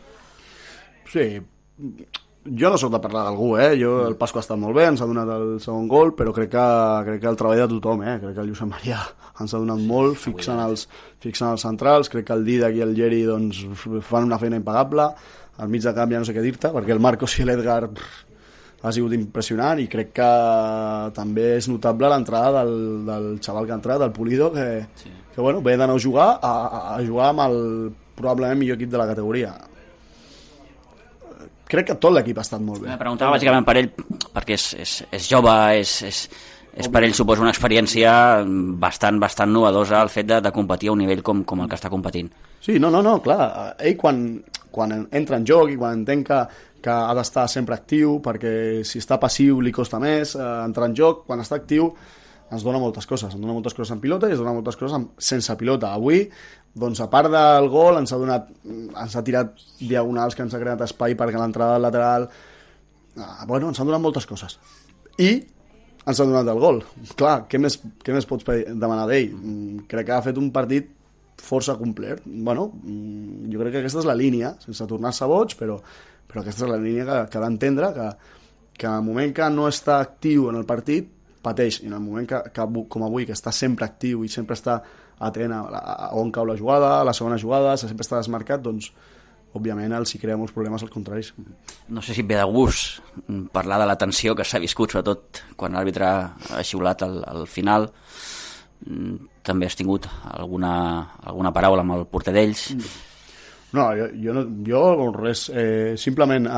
Sí, jo no soc de parlar d'algú, el Pasqua ha estat molt bé, ens ha donat el segon gol, però crec que el treball de tothom, crec que el Josep Maria ens ha donat molt, fixant els centrals, crec que el Didac i el Geri doncs, fan una feina impagable, al mig de camp ja no sé què dir-te, perquè el Marcos i l'Edgar ha sigut impressionant i crec que també és notable l'entrada del xaval que ha entrat, el Pulido, que bueno, ve d'anar a jugar amb el probablement millor equip de la categoria. Crec que tot l'equip ha estat molt bé. Me preguntava bàsicament per ell, perquè és jove, és per ell suposa una experiència bastant novedosa el fet de competir a un nivell com el que està competint. Sí, no, clar. Ell quan entra en joc i quan entén que ha d'estar sempre actiu, perquè si està passiu li costa més entrar en joc, quan està actiu ens dona moltes coses. Ens dona moltes coses en pilota i ens dona moltes coses sense pilota. Avui, doncs, a part del gol, ens ha tirat diagonals que ens ha creat espai perquè l'entrada del lateral... Bueno, ens han donat moltes coses. I ens ha donat el gol. Clar, què més pots demanar d'ell? Crec que ha fet un partit força complet. Bueno, jo crec que aquesta és la línia, sense tornar-se boig, però aquesta és la línia que ha d'entendre que en el moment que no està actiu en el partit, pateix, i en el moment que com avui, que està sempre actiu i sempre està atent a on cau la jugada, a la segona jugada, sempre està desmarcat, doncs òbviament els hi crea molts problemes als contraris. No sé si et ve de gust parlar de la tensió que s'ha viscut, sobretot quan l'àrbitre ha xiulat al final. També has tingut alguna paraula amb el porter d'ells? No, jo res, simplement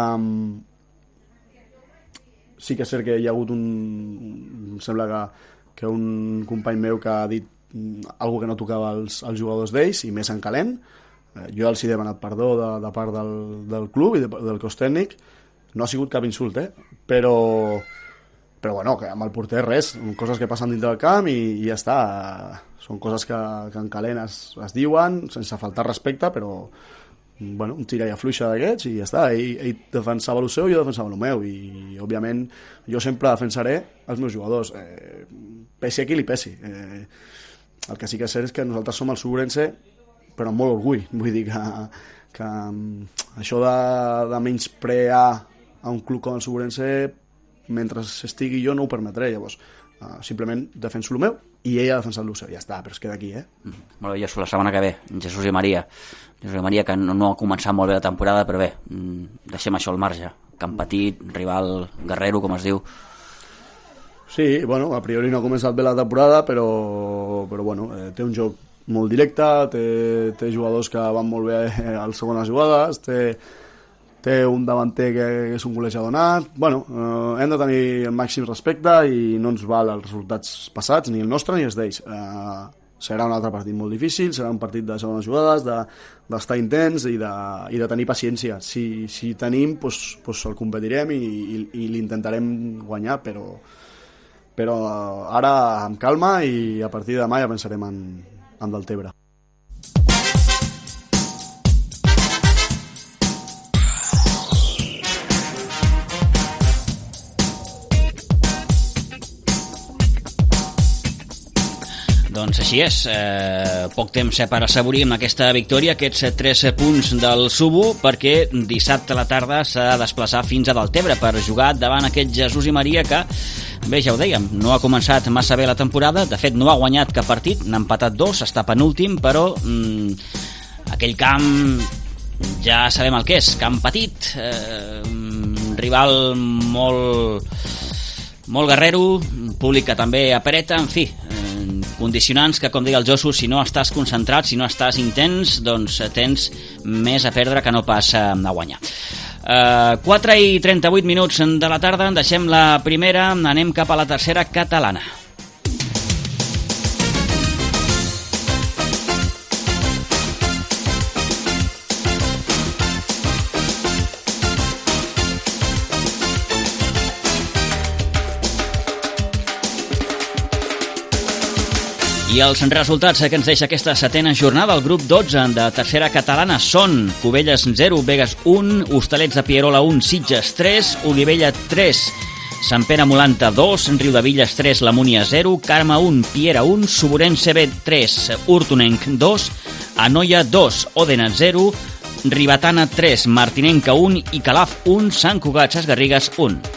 sí que és cert que hi ha hagut em sembla que un company meu que ha dit algo que no tocava als jugadors d'ells i més en calent. Jo els he demanat perdó de part del club i del cos tècnic. No ha sigut cap insult, però però bueno, que amb el porter res, són coses que passen dintre del camp i ja està, són coses que en calent es diuen sense faltar respecte, però bueno, un tira i afluixa d'aquests i ja està, ell defensava el seu i jo defensava el meu, i òbviament jo sempre defensaré els meus jugadors, pesi a qui li pesi. El que sí que és cert és que nosaltres som el Subrense, però amb molt orgull, vull dir que això de menysprear a un club com el Subrense, mentre estigui jo no ho permetré, llavors simplement defenso el meu i ell ha defensat el seu, ja està, però es queda aquí, Molt bé, jo la setmana que ve, Jesús i Maria, que no ha començat molt bé la temporada, però bé, deixem això al marge. Camp petit, rival guerrero, com es diu. Sí, bueno, a priori no ha començat bé la temporada, però bueno, té un joc molt directe, té jugadors que van molt bé a les segones jugades, té un davanter que és un golejador nat. Bueno, hem de tenir el màxim respecte i no ens val els resultats passats, ni el nostre ni els d'ells. Serà un altre partit molt difícil, serà un partit de segones jugades, d'estar intens i de tenir paciència. Si tenim, doncs el competirem i l'intentarem guanyar, però ara amb calma i a partir de demà ja pensarem en Deltebre. Doncs així és, poc temps per assaborir amb aquesta victòria, aquests 3 punts del Subo, perquè dissabte a la tarda s'ha de desplaçar fins a Deltebre per jugar davant aquest Jesús i Maria que, bé, ja ho dèiem, no ha començat massa bé la temporada, de fet no ha guanyat cap partit, n'ha empatat 2, està penúltim, però aquell camp ja sabem el que és, camp petit, rival molt guerrero, públic que també apreta, en fi, condicionants que, com deia el Josu, si no estàs concentrat, si no estàs intens, doncs tens més a perdre que no pas a guanyar. 4:38 de la tarda, deixem la primera, anem cap a la tercera catalana. I els resultats que ens deixa aquesta setena jornada, el grup 12 de tercera catalana són Cubelles 0, Begues 1, Hostalets de Pierola 1, Sitges 3, Olivella 3, Sant Pere Molanta 2, Riudevilles 3, La Múnia 0, Carme 1, Piera 1, Suburense B 3, Hortonenc 2, Anoia 2, Òdena 0, Ribatana 3, Martinenca 1 i Calaf 1, Sant Cugat Sesgarrigues 1.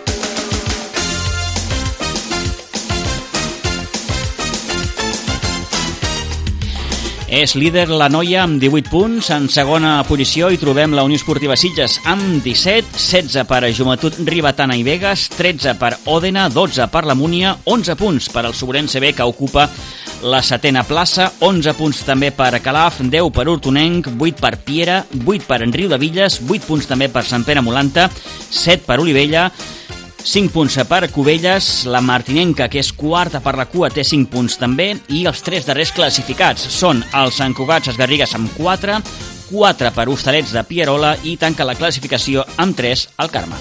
És líder la Noia amb 18 punts. En segona posició hi trobem la Unió Esportiva Sitges amb 17, 16 per Joventut Ribatana i Begues, 13 per Òdena, 12 per la Múnia, 11 punts per al Suburense B, que ocupa la setena plaça, 11 punts també per Calaf, 10 per Hortonenc, 8 per Piera, 8 per Riudevilles, 8 punts també per Sant Pere Molanta, 7 per Olivella, 5 punts per Cubelles, la Martinenca, que és quarta per la cua, té 5 punts també, i els 3 darrers classificats són el Sant Cugat Sesgarrigues amb 4, 4 per Hostalets de Pierola i tanca la classificació amb 3 el Carme.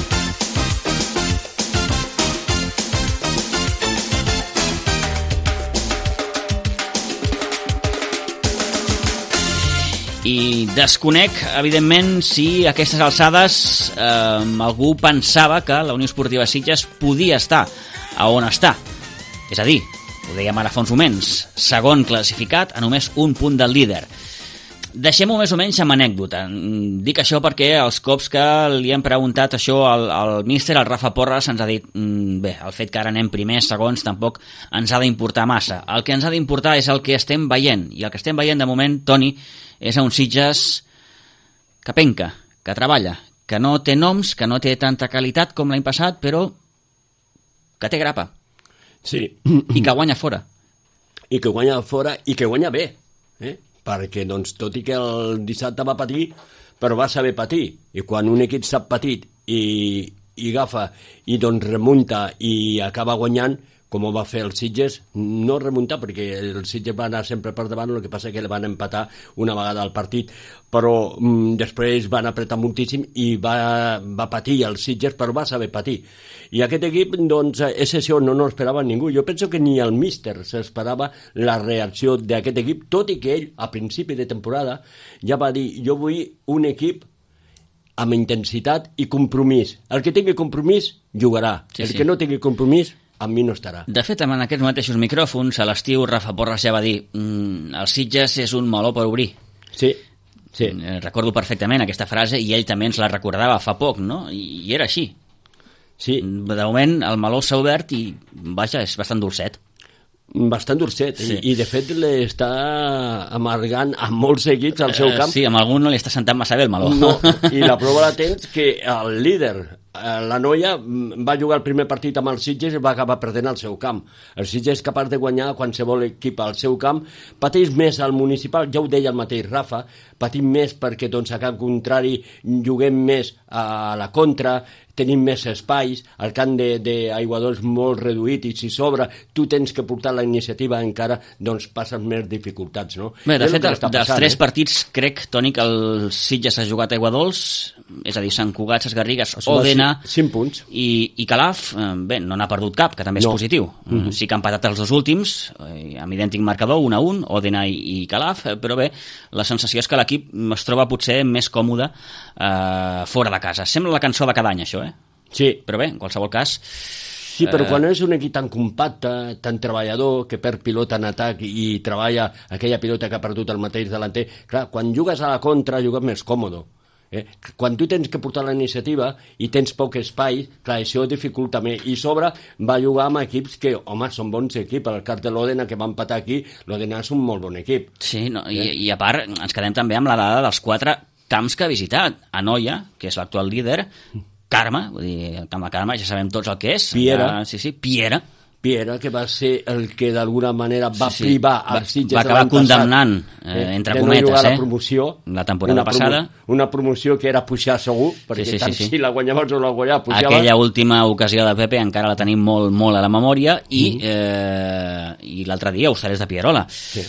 I desconec, evidentment, si a aquestes alçades algú pensava que la Unió Esportiva Sitges podia estar a on està. És a dir, ho dèiem ara fa uns moments, segon classificat a només un punt del líder. Deixem-ho més o menys amb anècdota. Dic això perquè els cops que li hem preguntat això al míster, el Rafa Porras, ens ha dit bé, el fet que ara anem primers, segons, tampoc ens ha d'importar massa. El que ens ha d'importar és el que estem veient, i el que estem veient de moment, Toni, és a un Sitges que penca, que treballa, que no té noms, que no té tanta qualitat com l'any passat, però que té grapa. Sí. I que guanya fora. I que guanya fora i que guanya bé, perquè doncs, tot i que el dissabte va patir, però va saber patir, i quan un equip sap patir i agafa i doncs remunta i acaba guanyant, com ho va fer el Sitges, no remuntar, perquè el Sitges va anar sempre per davant, el que passa que li van empatar una vegada al partit, però després van apretar moltíssim i va patir el Sitges, però va saber patir. I aquest equip, doncs, això no esperava ningú. Jo penso que ni el míster s'esperava la reacció d'aquest equip, tot i que ell, a principi de temporada, ja va dir, jo vull un equip amb intensitat i compromís. El que tingui compromís, jugarà. El que no tingui compromís, amb mi no estarà. De fet, en aquests mateixos micròfons, a l'estiu, Rafa Porras ja va dir el Sitges és un meló per obrir. Sí. Recordo perfectament aquesta frase i ell també ens la recordava fa poc, no? I era així. Sí. De moment, el meló s'ha obert i, vaja, és bastant dolcet. Bastant dolcet, sí. I de fet l'està amargant a molts equips al seu camp. Sí, amb algun no li està sentant massa bé el meló. No, i la prova la tens que el líder, la noia, va jugar el primer partit amb el Sitges i va acabar perdent al seu camp. El Sitges és capaç de guanyar qualsevol equip al seu camp. Pateix més al municipal, ja ho deia el mateix Rafa, patim més perquè doncs, a camp contrari juguem més a la contra, tenim més espais, el camp d'Aiguadols molt reduït i si sobra tu tens que portar la iniciativa encara, doncs passen més dificultats, no? Bé, de fet, dels 3 partits crec, Toni, que el Sitges ha jugat a Aiguadols, és a dir, Sant Cugat, Ses Garrigues, Òdena 5 punts. I Calaf, bé, no n'ha perdut cap, que també és positiu. Sí que han empatat els 2 últims, amb idèntic marcador, 1-1, Òdena i Calaf, però bé, la sensació és que l'equip es troba potser més còmode fora de casa. Sembla la cançó de cada any, això, Sí. Però bé, en qualsevol cas... Sí, però quan és un equip tan compacte, tan treballador, que perd pilota en atac i treballa aquella pilota que ha perdut el mateix delanter, clar, quan jugues a la contra, jugues més còmodo. Quan tu tens que portar la iniciativa i tens poc espai, clar, això dificulta més. I sobre va jugar amb equips que, home, són bons equips. El cas de l'Òdena, que va empatar aquí, l'Òdena és un molt bon equip. Sí, no, i a part ens quedem també amb la dada dels 4 camps que ha visitat. Anoia, que és l'actual líder, Carme, vull dir, el camp de Carme, ja sabem tots el que és. Piera. Piera, que va ser el que d'alguna manera va privar els Sitges va acabar condemnant, entre cometes, no la promoció, la temporada passada. Una promoció que era pujar segur, perquè tant si la guanyaves o la guanyava, pujava. Aquella última ocasió de Pepe encara la tenim molt, molt a la memòria, i l'altre dia, Hostalers de Pierola.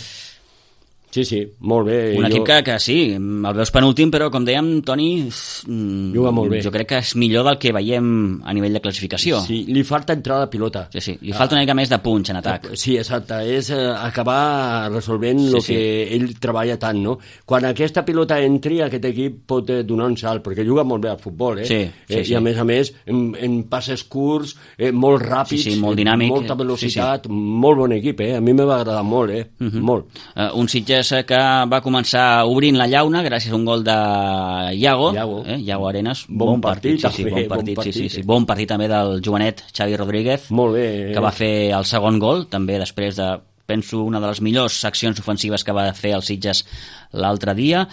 Sí, molt bé. Un equip que sí, el veus penúltim, però com dèiem, Toni, juga molt bé. Jo crec que és millor del que veiem a nivell de classificació. Sí, li falta entrar la pilota. Sí, li falta una mica més de punx en atac. Sí, exacte, és acabar resolvent el que ell treballa tant, no? Quan aquesta pilota entri, aquest equip pot donar un salt, perquè juga molt bé al futbol, i a més, en passes curts, molt ràpids, molt dinàmic, molta velocitat, molt bon equip, a mi m'ha agradat molt, molt. Un Sitges que va començar obrint la llauna gràcies a un gol de Iago Arenas, bon partit, bon partit també del jovenet Xavi Rodríguez, molt bé, que va fer el segon gol, també després de, penso, una de les millors accions ofensives que va fer el Sitges l'altre dia.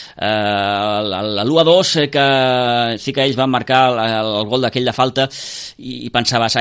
L'1-2, que sí que ells van marcar el gol d'aquell de falta i pensaves,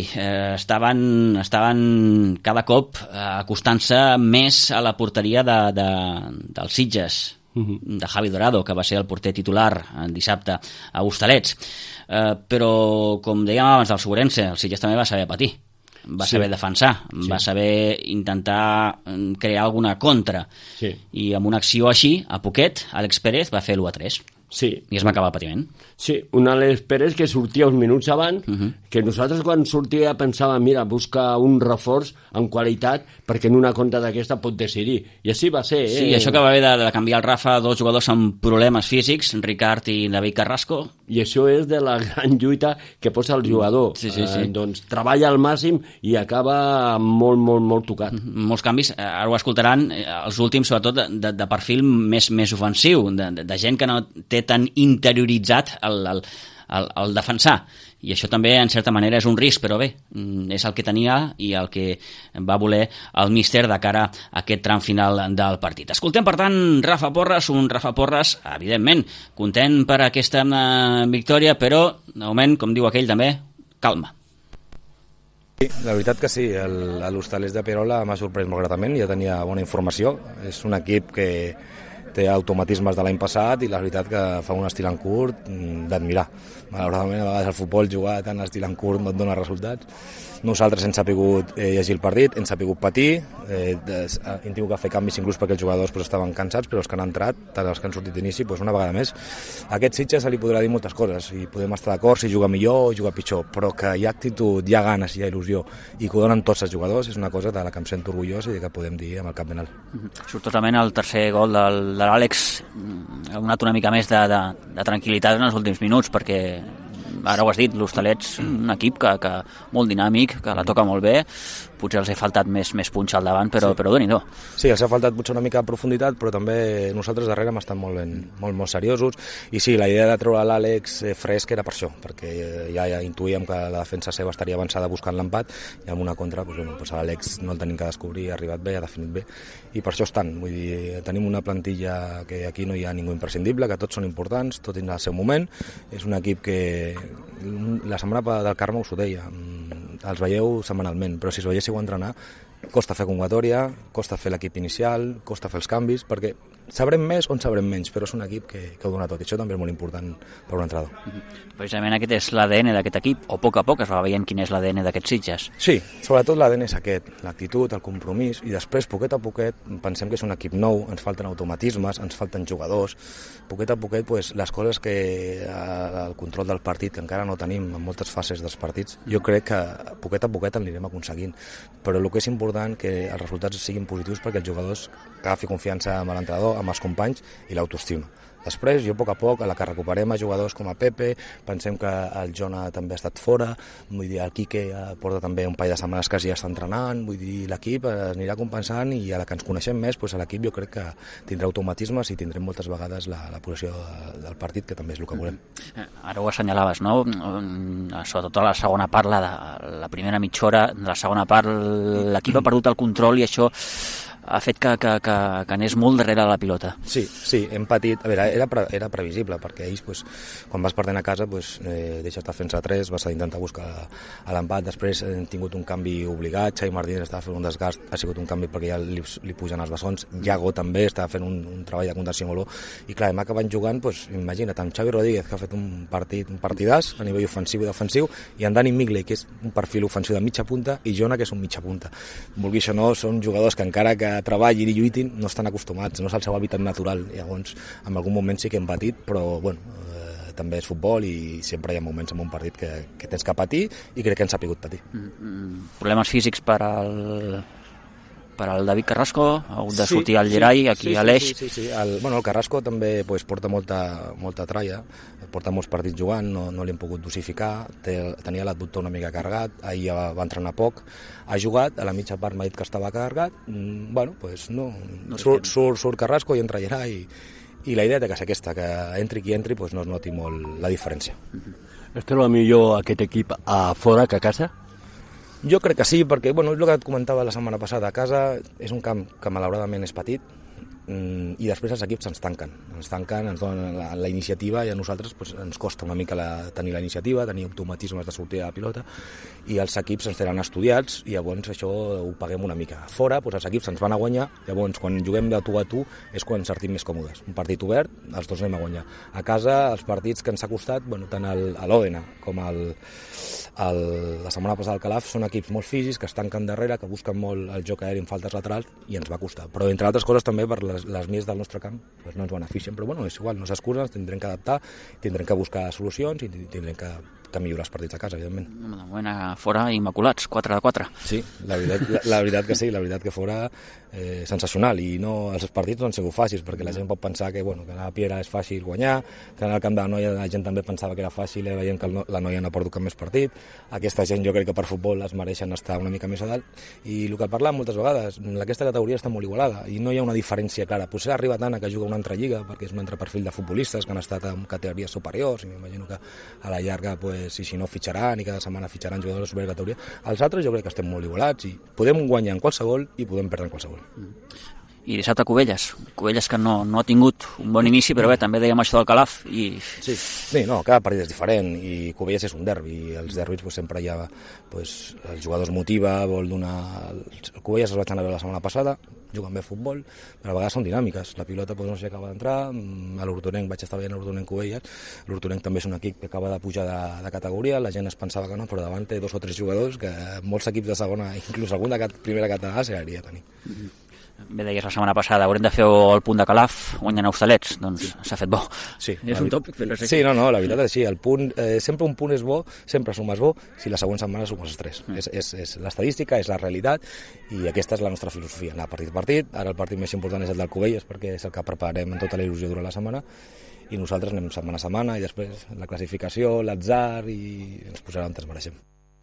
estaven cada cop acostant-se més a la porteria del Sitges, de Javi Dorado, que va ser el porter titular dissabte a Hostalets. Però, com dèiem abans del Sobrense, el Sitges també va saber patir. Va saber defensar, va saber intentar crear alguna contra, i amb una acció així, a poquet, Àlex Pérez va fer l'1-3 i es va acabar el patiment. Sí, un Àlex Pérez que sortia uns minuts abans, que nosaltres quan sortia pensàvem, mira, busca un reforç amb qualitat perquè en una contra d'aquesta pot decidir, i així va ser. Sí, això que va haver de canviar el Rafa, 2 jugadors amb problemes físics, Ricard i David Carrasco. I això és de la gran lluita que posa el jugador. Doncs treballa al màxim i acaba molt, molt, molt tocat. Molts canvis, ara ho escoltaran, els últims sobretot de perfil més ofensiu, de gent que no té tan interioritzat el defensar, i això també en certa manera és un risc, però bé, és el que tenia i el que va voler el míster de cara a aquest tram final del partit. Escoltem, per tant, Rafa Porras, un Rafa Porras, evidentment, content per aquesta victòria, però, de moment, com diu aquell també, calma. Sí, la veritat que sí, l'Hostalers de Pierola m'ha sorprès molt gratament, ja tenia bona informació, és un equip que té automatismes de l'any passat i la veritat que fa un estil en curt d'admirar. Malauradament, a vegades el futbol jugar tant estil en curt no et dona resultats. Nosaltres hem sabut llegir el partit, hem sabut patir, hem tingut que fer canvis inclús perquè els jugadors estaven cansats, però els que han entrat, tant els que han sortit d'inici, una vegada més. A aquest Sitges se li podrà dir moltes coses, i podem estar d'acord si juga millor o juga pitjor, però que hi ha actitud, hi ha ganes, hi ha il·lusió, i que ho donen tots els jugadors, és una cosa de la que em sento orgullós i que podem dir amb el cap ben alt. Sortosament el tercer gol de l'Àlex ha donat una mica més de tranquil·litat en els últims minuts, perquè ara ho has dit, l'Hostalets, un equip que molt dinàmic, que la toca molt bé, potser els ha faltat més punx al davant, però Déu-n'hi-do. Sí, els ha faltat potser una mica de profunditat, però també nosaltres darrere hem estat molt seriosos, i sí, la idea de treure l'Àlex fresc era per això, perquè ja intuïem que la defensa seva estaria avançada buscant l'empat, i amb una contra, l'Àlex no el tenim que descobrir, ha arribat bé, ha definit bé, i per això estan. Vull dir, tenim una plantilla que aquí no hi ha ningú imprescindible, que tots són importants, tot en el seu moment. És un equip que la setmana del Carme us ho deia, els veieu setmanalment, però si els veiéssiu entrenar, costa fer convocatòria, costa fer l'equip inicial, costa fer els canvis, perquè sabrem més o en sabrem menys, però és un equip que ho dona tot, i això també és molt important per un entrenador. Precisament aquest és l'ADN d'aquest equip, o a poc a poc es va veient quin és l'ADN d'aquests Sitges. Sí, sobretot l'ADN és aquest, l'actitud, el compromís, i després, poquet a poquet, pensem que és un equip nou, ens falten automatismes, ens falten jugadors, poquet a poquet, les coses que el control del partit, que encara no tenim en moltes fases dels partits, jo crec que poquet a poquet anirem aconseguint, però el que és important que els resultats siguin positius perquè els jugadors agafi confiança amb l'entrenador, amb els companys i l'autoestima. Després, jo a poc, a la que recuperem a jugadors com a Pepe, pensem que el Jona també ha estat fora, vull dir, el Quique porta també un parell de setmanes que ja està entrenant, vull dir, l'equip anirà compensant, i a la que ens coneixem més, l'equip jo crec que tindrà automatismes i tindrem moltes vegades la posició del partit, que també és el que volem. Ara ho assenyalaves, no? Sobretot a la segona part, la primera mitja hora, de la segona part l'equip ha perdut el control, i això ha fet que anés molt darrere de la pilota. Sí, hem patit. A veure, era previsible, perquè ells, quan vas perdent a casa, deixes defensa 3, vas a intentar buscar l'empat. Després hem tingut un canvi obligat, Xavi Martínez estava fent un desgast, ha sigut un canvi perquè ja li pugen els bessons, Iago també estava fent un treball de contenció molt bo, i clar, hem acabat jugant, imagina't, amb Xavi Rodríguez, que ha fet un partidàs a nivell ofensiu i defensiu, i en Dani Migley, que és un perfil ofensiu de mitja punta, i Jona, que és un mitja punta. Vulgui això no, són jugadors que encara que treballin i lluitin no estan acostumats, no és el seu hàbitat natural. Llavors, en algun moment sí que hem patit, però també és futbol i sempre hi ha moments en un partit que tens que patir, i crec que ens ha pogut patir. Problemes físics per al David Carrasco, ha hagut de sortir al Gerai, aquí a l'Eix. Sí. El Carrasco també porta molta tralla, porta molts partits jugant, no l'hem pogut dosificar, tenia l'adductor una mica carregat, ahir va entrenar poc, ha jugat, a la mitja part m'ha dit que estava carregat, surt Carrasco i entra Gerai, i la idea té que és aquesta, que entri qui entri no es noti molt la diferència. És millor aquest equip a fora que a casa? Jo crec que sí, perquè és el que et comentava la setmana passada. A casa és un camp que malauradament és petit, i després els equips ens tanquen, ens donen la iniciativa, i a nosaltres ens costa una mica tenir la iniciativa, tenir automatismes de sortida de la pilota, i els equips ens tenen estudiats, i llavors això ho paguem una mica. Fora, els equips ens van a guanyar, llavors quan juguem de tu a tu és quan ens sentim més còmodes. Un partit obert, els dos anem a guanyar. A casa, els partits que ens ha costat, tant a l'Òdena com la setmana passada al Calaf, són equips molt físics, que es tanquen darrere, que busquen molt el joc aeri en faltes laterals, i ens va costar. Però entre altres coses també per les mies del nostre camp no ens beneficien, però és igual, no s'excusen, ens tindrem que adaptar, tindrem que buscar solucions i tindrem que millorar els partits a casa, evidentment. De moment a fora immaculats, 4 de 4. Sí, la veritat que sí, la veritat que fora sensacional, i els partits no han sigut fàcils, perquè la gent pot pensar que a Piera és fàcil guanyar, que en el camp de la Noia la gent també pensava que era fàcil, veient que la Noia no ha perdut cap més partit. Aquesta gent jo crec que per futbol es mereixen estar una mica més a dalt, i el que parlàvem moltes vegades, aquesta categoria està molt igualada i no hi ha una diferència clara. Potser arriba tant que juga una altra lliga, perquè és un altre perfil de futbolistes que han estat en categories superiors, i m'imagino que a la llarga si no fitxaran, i cada setmana fitxaran jugadors de supercategoria. Els altres jo crec que estem molt igualats, i podem guanyar en qualsevol i podem perdre en qualsevol. I dissabte Cubelles que no ha tingut un bon inici, però bé, també dèiem això del Calaf. Sí, cada partit és diferent, i Cubelles és un derbi, i els derbis sempre hi ha, els jugadors motiva, vol donar... El Cubelles es va anar a veure la setmana passada, juguen bé a futbol, però a vegades són dinàmiques. La pilota no s'hi acaba d'entrar, a l'Hortonenc vaig estar veient l'Hortonenc Cubelles, l'Hortonenc també és un equip que acaba de pujar de categoria, la gent es pensava que no, però davant té 2 o 3 jugadors que molts equips de segona, inclús algun de primera catalana, s'agradaria tenir. Bé, deies la setmana passada, haurem de fer el punt de Calaf, guanyant Hostalets, doncs s'ha fet bo. Sí, és un tòpic, però sí. Sí, no, la veritat és així, el punt, sempre un punt és bo, sempre sumes bo, si la següent setmana sumes 3. És l'estadística, és la realitat, i aquesta és la nostra filosofia, anar partit a partit. Ara el partit més important és el del Cubelles, perquè és el que preparem amb tota la il·lusió durant la setmana, i nosaltres anem setmana a setmana, i després la classificació, l'atzar, i ens posarà on ens mereixem.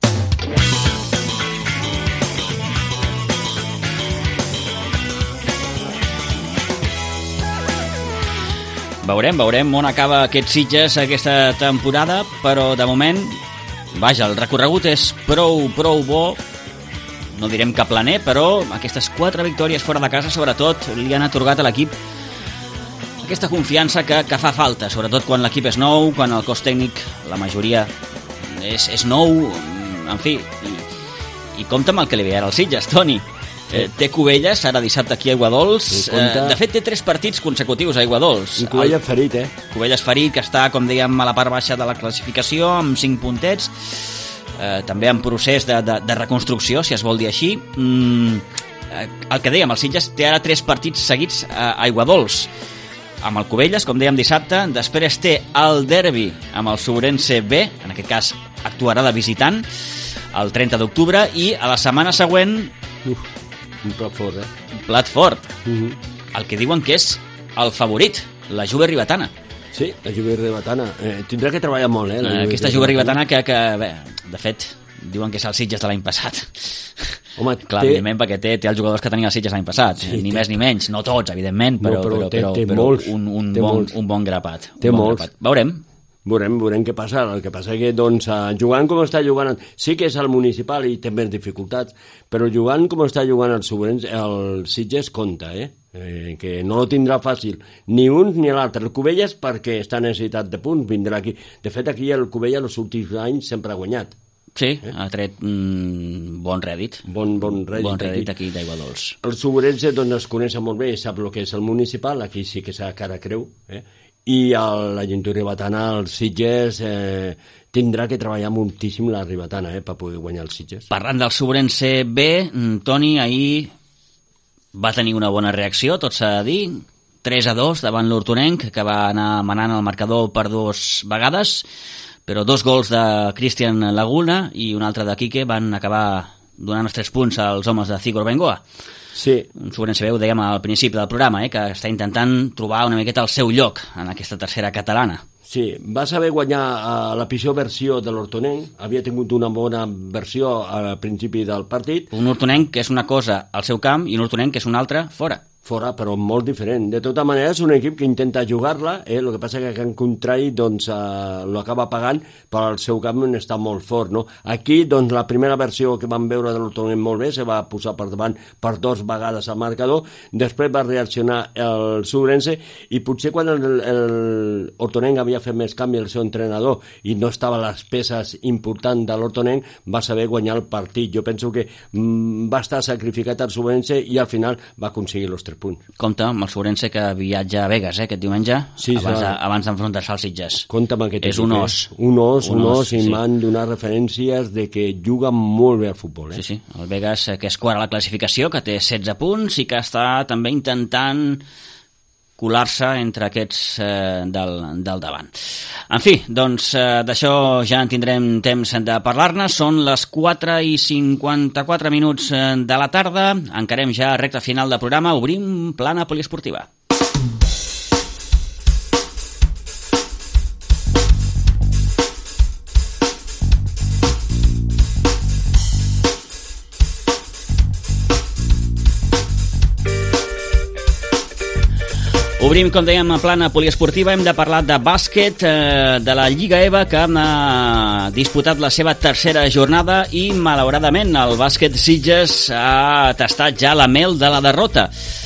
Veurem on acaba aquest Sitges aquesta temporada, però de moment, vaja, el recorregut és prou bo, no direm que planer, però aquestes 4 victòries fora de casa, sobretot, li han atorgat a l'equip aquesta confiança que fa falta, sobretot quan l'equip és nou, quan el cos tècnic, la majoria, és nou, en fi, i compta amb el que li ve ara al Sitges, Toni. Té Cubelles, ara dissabte aquí a Aiguadols. De fet, té 3 partits consecutius a Aiguadols. Un Cubelles ferit, Cubelles ferit, que està, com dèiem, a la part baixa de la classificació, amb 5 puntets. També en procés de reconstrucció, si es vol dir així. El que dèiem, el Sitges té ara 3 partits seguits a Aiguadols. Amb el Cubelles, com dèiem dissabte, després té el derbi amb el Sobrense B, en aquest cas actuarà de visitant, el 30 d'octubre, i a la setmana següent... Un plat fort, Un plat fort. El que diuen que és el favorit, la Juve Ribetana. Sí, la Juve Ribetana. Tindrà que treballar molt, Aquesta Juve Ribetana que bé, de fet, diuen que és el Sitges de l'any passat. Home, clar, evidentment, perquè té els jugadors que tenia el Sitges l'any passat. Sí, ni més ni menys, no tots, evidentment, però un bon grapat. Té molts. Veurem què passa. El que passa és que, doncs, jugant com està jugant, sí que és el municipal i té més dificultats, però jugant com està jugant el Sitges compta, que no lo tindrà fàcil ni un ni l'altre. El Cubelles, perquè està necessitat de punts, vindrà aquí. De fet, aquí el Cubelles els últims anys sempre ha guanyat. Sí, ha tret bon rèdit. Bon rèdit aquí d'Aiguadols. El Sobrense, doncs, es coneix molt bé, sap el que és el municipal, aquí sí que s'ha cara creu, i la Joventut Ribetana, el Sitges, tindrà que treballar moltíssim la Ribetana per poder guanyar el Sitges. Parlant del Sobrense B, Toni, ahir va tenir una bona reacció, tot s'ha de dir, 3-2 davant l'Hortonenc, que va anar manant el marcador per 2 vegades, però 2 gols de Cristian Laguna i un altre de Quique van acabar donant els 3 punts als homes de Cigor Bengoa. Sí. Un Sobrense B, ho dèiem al principi del programa, que està intentant trobar una miqueta el seu lloc en aquesta tercera catalana. Sí, va saber guanyar la pitjor versió de l'Hortonenc, havia tingut una bona versió al principi del partit. Un Hortonenc que és una cosa al seu camp i un Hortonenc que és una altra fora. Fora, però molt diferent. De tota manera, és un equip que intenta jugar-la, el que passa que en contrari doncs, lo acaba pagant, però el seu camp està molt fort, no? Aquí, doncs, la primera versió que vam veure de l'Hortonenc molt bé, se va posar per davant per 2 vegades al marcador, després va reaccionar el Sobrense, i potser quan el Hortonenc havia fet més canvi el seu entrenador i no estava a les peces importants de l'Hortonenc, va saber guanyar el partit. Jo penso que va estar sacrificat el Sobrense i al final va aconseguir els 3 punts. Compte amb el Sobrense que viatja a Vegas aquest diumenge, sí, abans d'enfrontar-se als Sitges. Compte amb aquest és un os. Un os, i m'han donat referències de que juga molt bé al futbol. Sí, el Vegas, que és quart a la classificació, que té 16 punts i que està també intentant colar-se entre aquests del davant. En fi, doncs d'això ja en tindrem temps de parlar-ne. Són les 4:54 de la tarda. Encarem ja recta final del programa. Obrim plana poliesportiva. Obrim, com dèiem, en plana poliesportiva. Hem de parlar de bàsquet, de la Lliga EVA, que ha disputat la seva tercera jornada i, malauradament, el bàsquet Sitges ha tastat ja la mel de la derrota.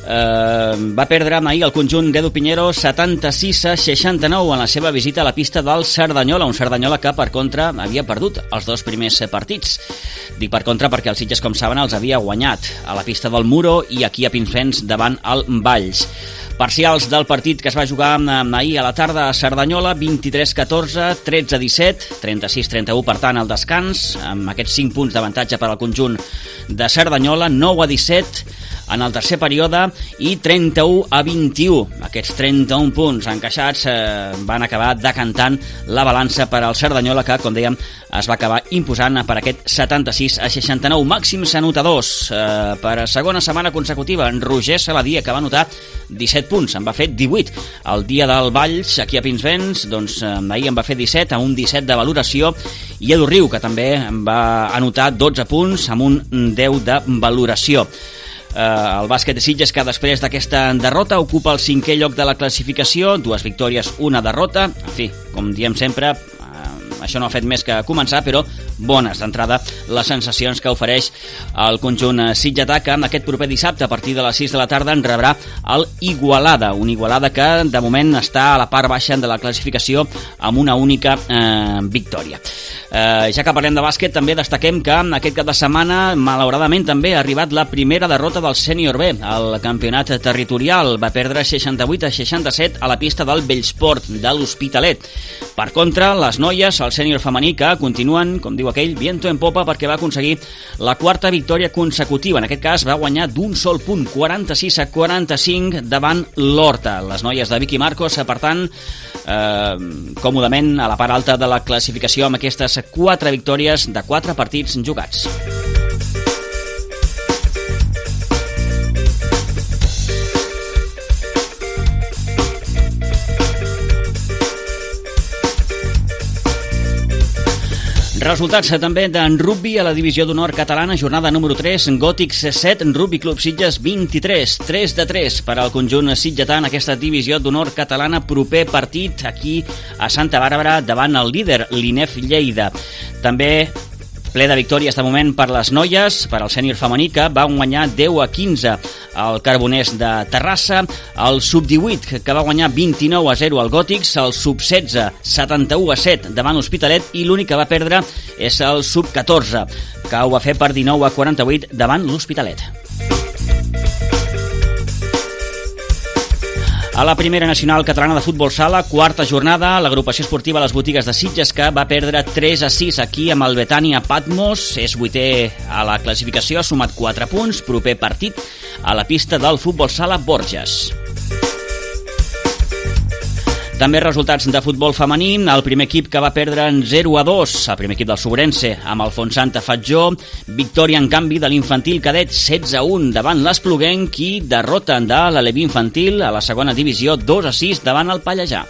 Va perdre ahir el conjunt d'Edu Piñero 76-69 en la seva visita a la pista del Cerdanyola, un Cerdanyola que per contra havia perdut els 2 primers partits. Dic per contra perquè el Sitges, com saben, els havia guanyat a la pista del Muro i aquí a Pinsbens davant el Valls. Parcials del partit que es va jugar ahir a la tarda a Cerdanyola: 23-14, 13-17, 36-31 per tant al descans, amb aquests 5 punts d'avantatge per al conjunt de Cerdanyola, 9-17 en el tercer període i 31-21. Aquests 31 punts encaixats van acabar decantant la balança per al Cerdanyola, que, com dèiem, es va acabar imposant per aquest 76-69. Màxims anotadors per a segona setmana consecutiva. En Roger Saladia, que va anotar 17 punts, en va fer 18. El dia del Valls, aquí a Pinsbens, doncs ahir en va fer 17, amb un 17 de valoració, i Edu Riu, que també en va anotar 12 punts, amb un 10 de valoració. El bàsquet de Sitges, que després d'aquesta derrota ocupa el 5è lloc de la classificació, 2 victòries, 1 derrota. En fi, com diem sempre, això no ha fet més que començar, però bones d'entrada les sensacions que ofereix el conjunt sitgetà, que en aquest proper dissabte a partir de les 6 de la tarda en rebrà el Igualada, un Igualada que de moment està a la part baixa de la classificació amb una única victòria. Ja que parlem de bàsquet, també destaquem que aquest cap de setmana malauradament també ha arribat la primera derrota del sènior B. El campionat territorial va perdre 68-67 a la pista del Bellsport de l'Hospitalet. Per contra, les noies, el sènior femení, que continuen, com diu aquell, viento en popa, perquè va aconseguir la 4ª victòria consecutiva. En aquest cas va guanyar d'un sol punt, 46-45 davant l'Horta. Les noies de Vicky Marcos, per tant, còmodament a la part alta de la classificació amb aquestes 4 victòries de 4 partits jugats. Resultats també d'en rugby a la divisió d'honor catalana, jornada número 3, Gòtics 7, Rugby Club Sitges 23, 3-3 per al conjunt sitgetà en aquesta divisió d'honor catalana. Proper partit aquí a Santa Bàrbara davant el líder, l'INEF Lleida. També ple de victòries de moment per les noies, per al sènior femení, que va guanyar 10-15 al Carboners de Terrassa, el sub-18 que va guanyar 29-0 al Gòtics, el sub-16 71-7 davant l'Hospitalet, i l'únic que va perdre és el sub-14, que ho va fer per 19-48 davant l'Hospitalet. A la primera nacional catalana de futbol sala, 4ª jornada, l'agrupació esportiva Les Botigues de Sitges, que va perdre 3-6 aquí amb el Betània Patmos, és 8è a la classificació, ha sumat 4 punts, proper partit a la pista del futbol sala Borges. També resultats de futbol femení, el primer equip que va perdre en 0-2, el primer equip del Sobrense amb el Fontsanta Fatjó, victòria en canvi de l'infantil cadet 16-1 davant l'Espluguenc i derrota de l'Aleví infantil a la segona divisió 2-6 davant el Pallejà.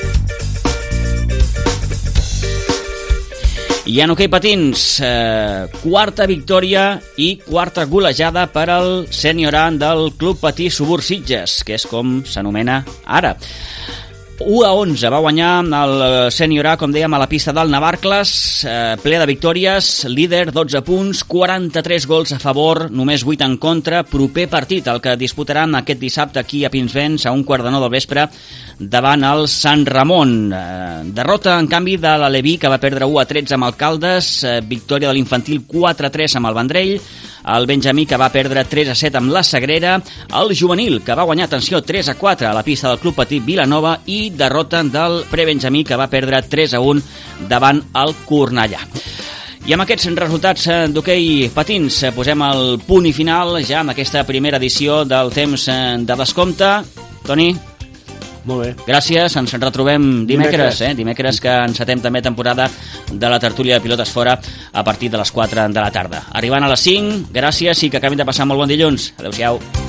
I en hoquei patins, 4ª victòria i 4ª golejada per al sènior A del Club Patí Subur Sitges, que és com s'anomena ara. 1-11 va guanyar el sènior A, com dèiem, a la pista del Navarcles, ple de victòries, líder, 12 punts, 43 gols a favor, només 8 en contra. Proper partit, el que disputaran aquest dissabte aquí a Pinsbens a 1:15 del vespre davant el Sant Ramon. Derrota, en canvi, de l'Aleví, que va perdre 1-13 amb el Caldes, victòria de l'infantil 4-3 amb el Vendrell, el Benjamí, que va perdre 3-7 amb la Sagrera, el juvenil, que va guanyar, atenció, 3-4 a la pista del Club Patí Vilanova, i derrota del prebenjamí, que va perdre 3-1 davant el Cornellà. I amb aquests resultats d'hoquei patins posem el punt i final ja amb aquesta primera edició del temps de descompte. Toni? Molt bé. Gràcies, ens retrobem dimecres, dimecres que encetem també temporada de la tertúlia de pilotes fora a partir de les 4 de la tarda. Arribant a les 5, gràcies i que acabin de passar molt bon dilluns. Adéu-siau.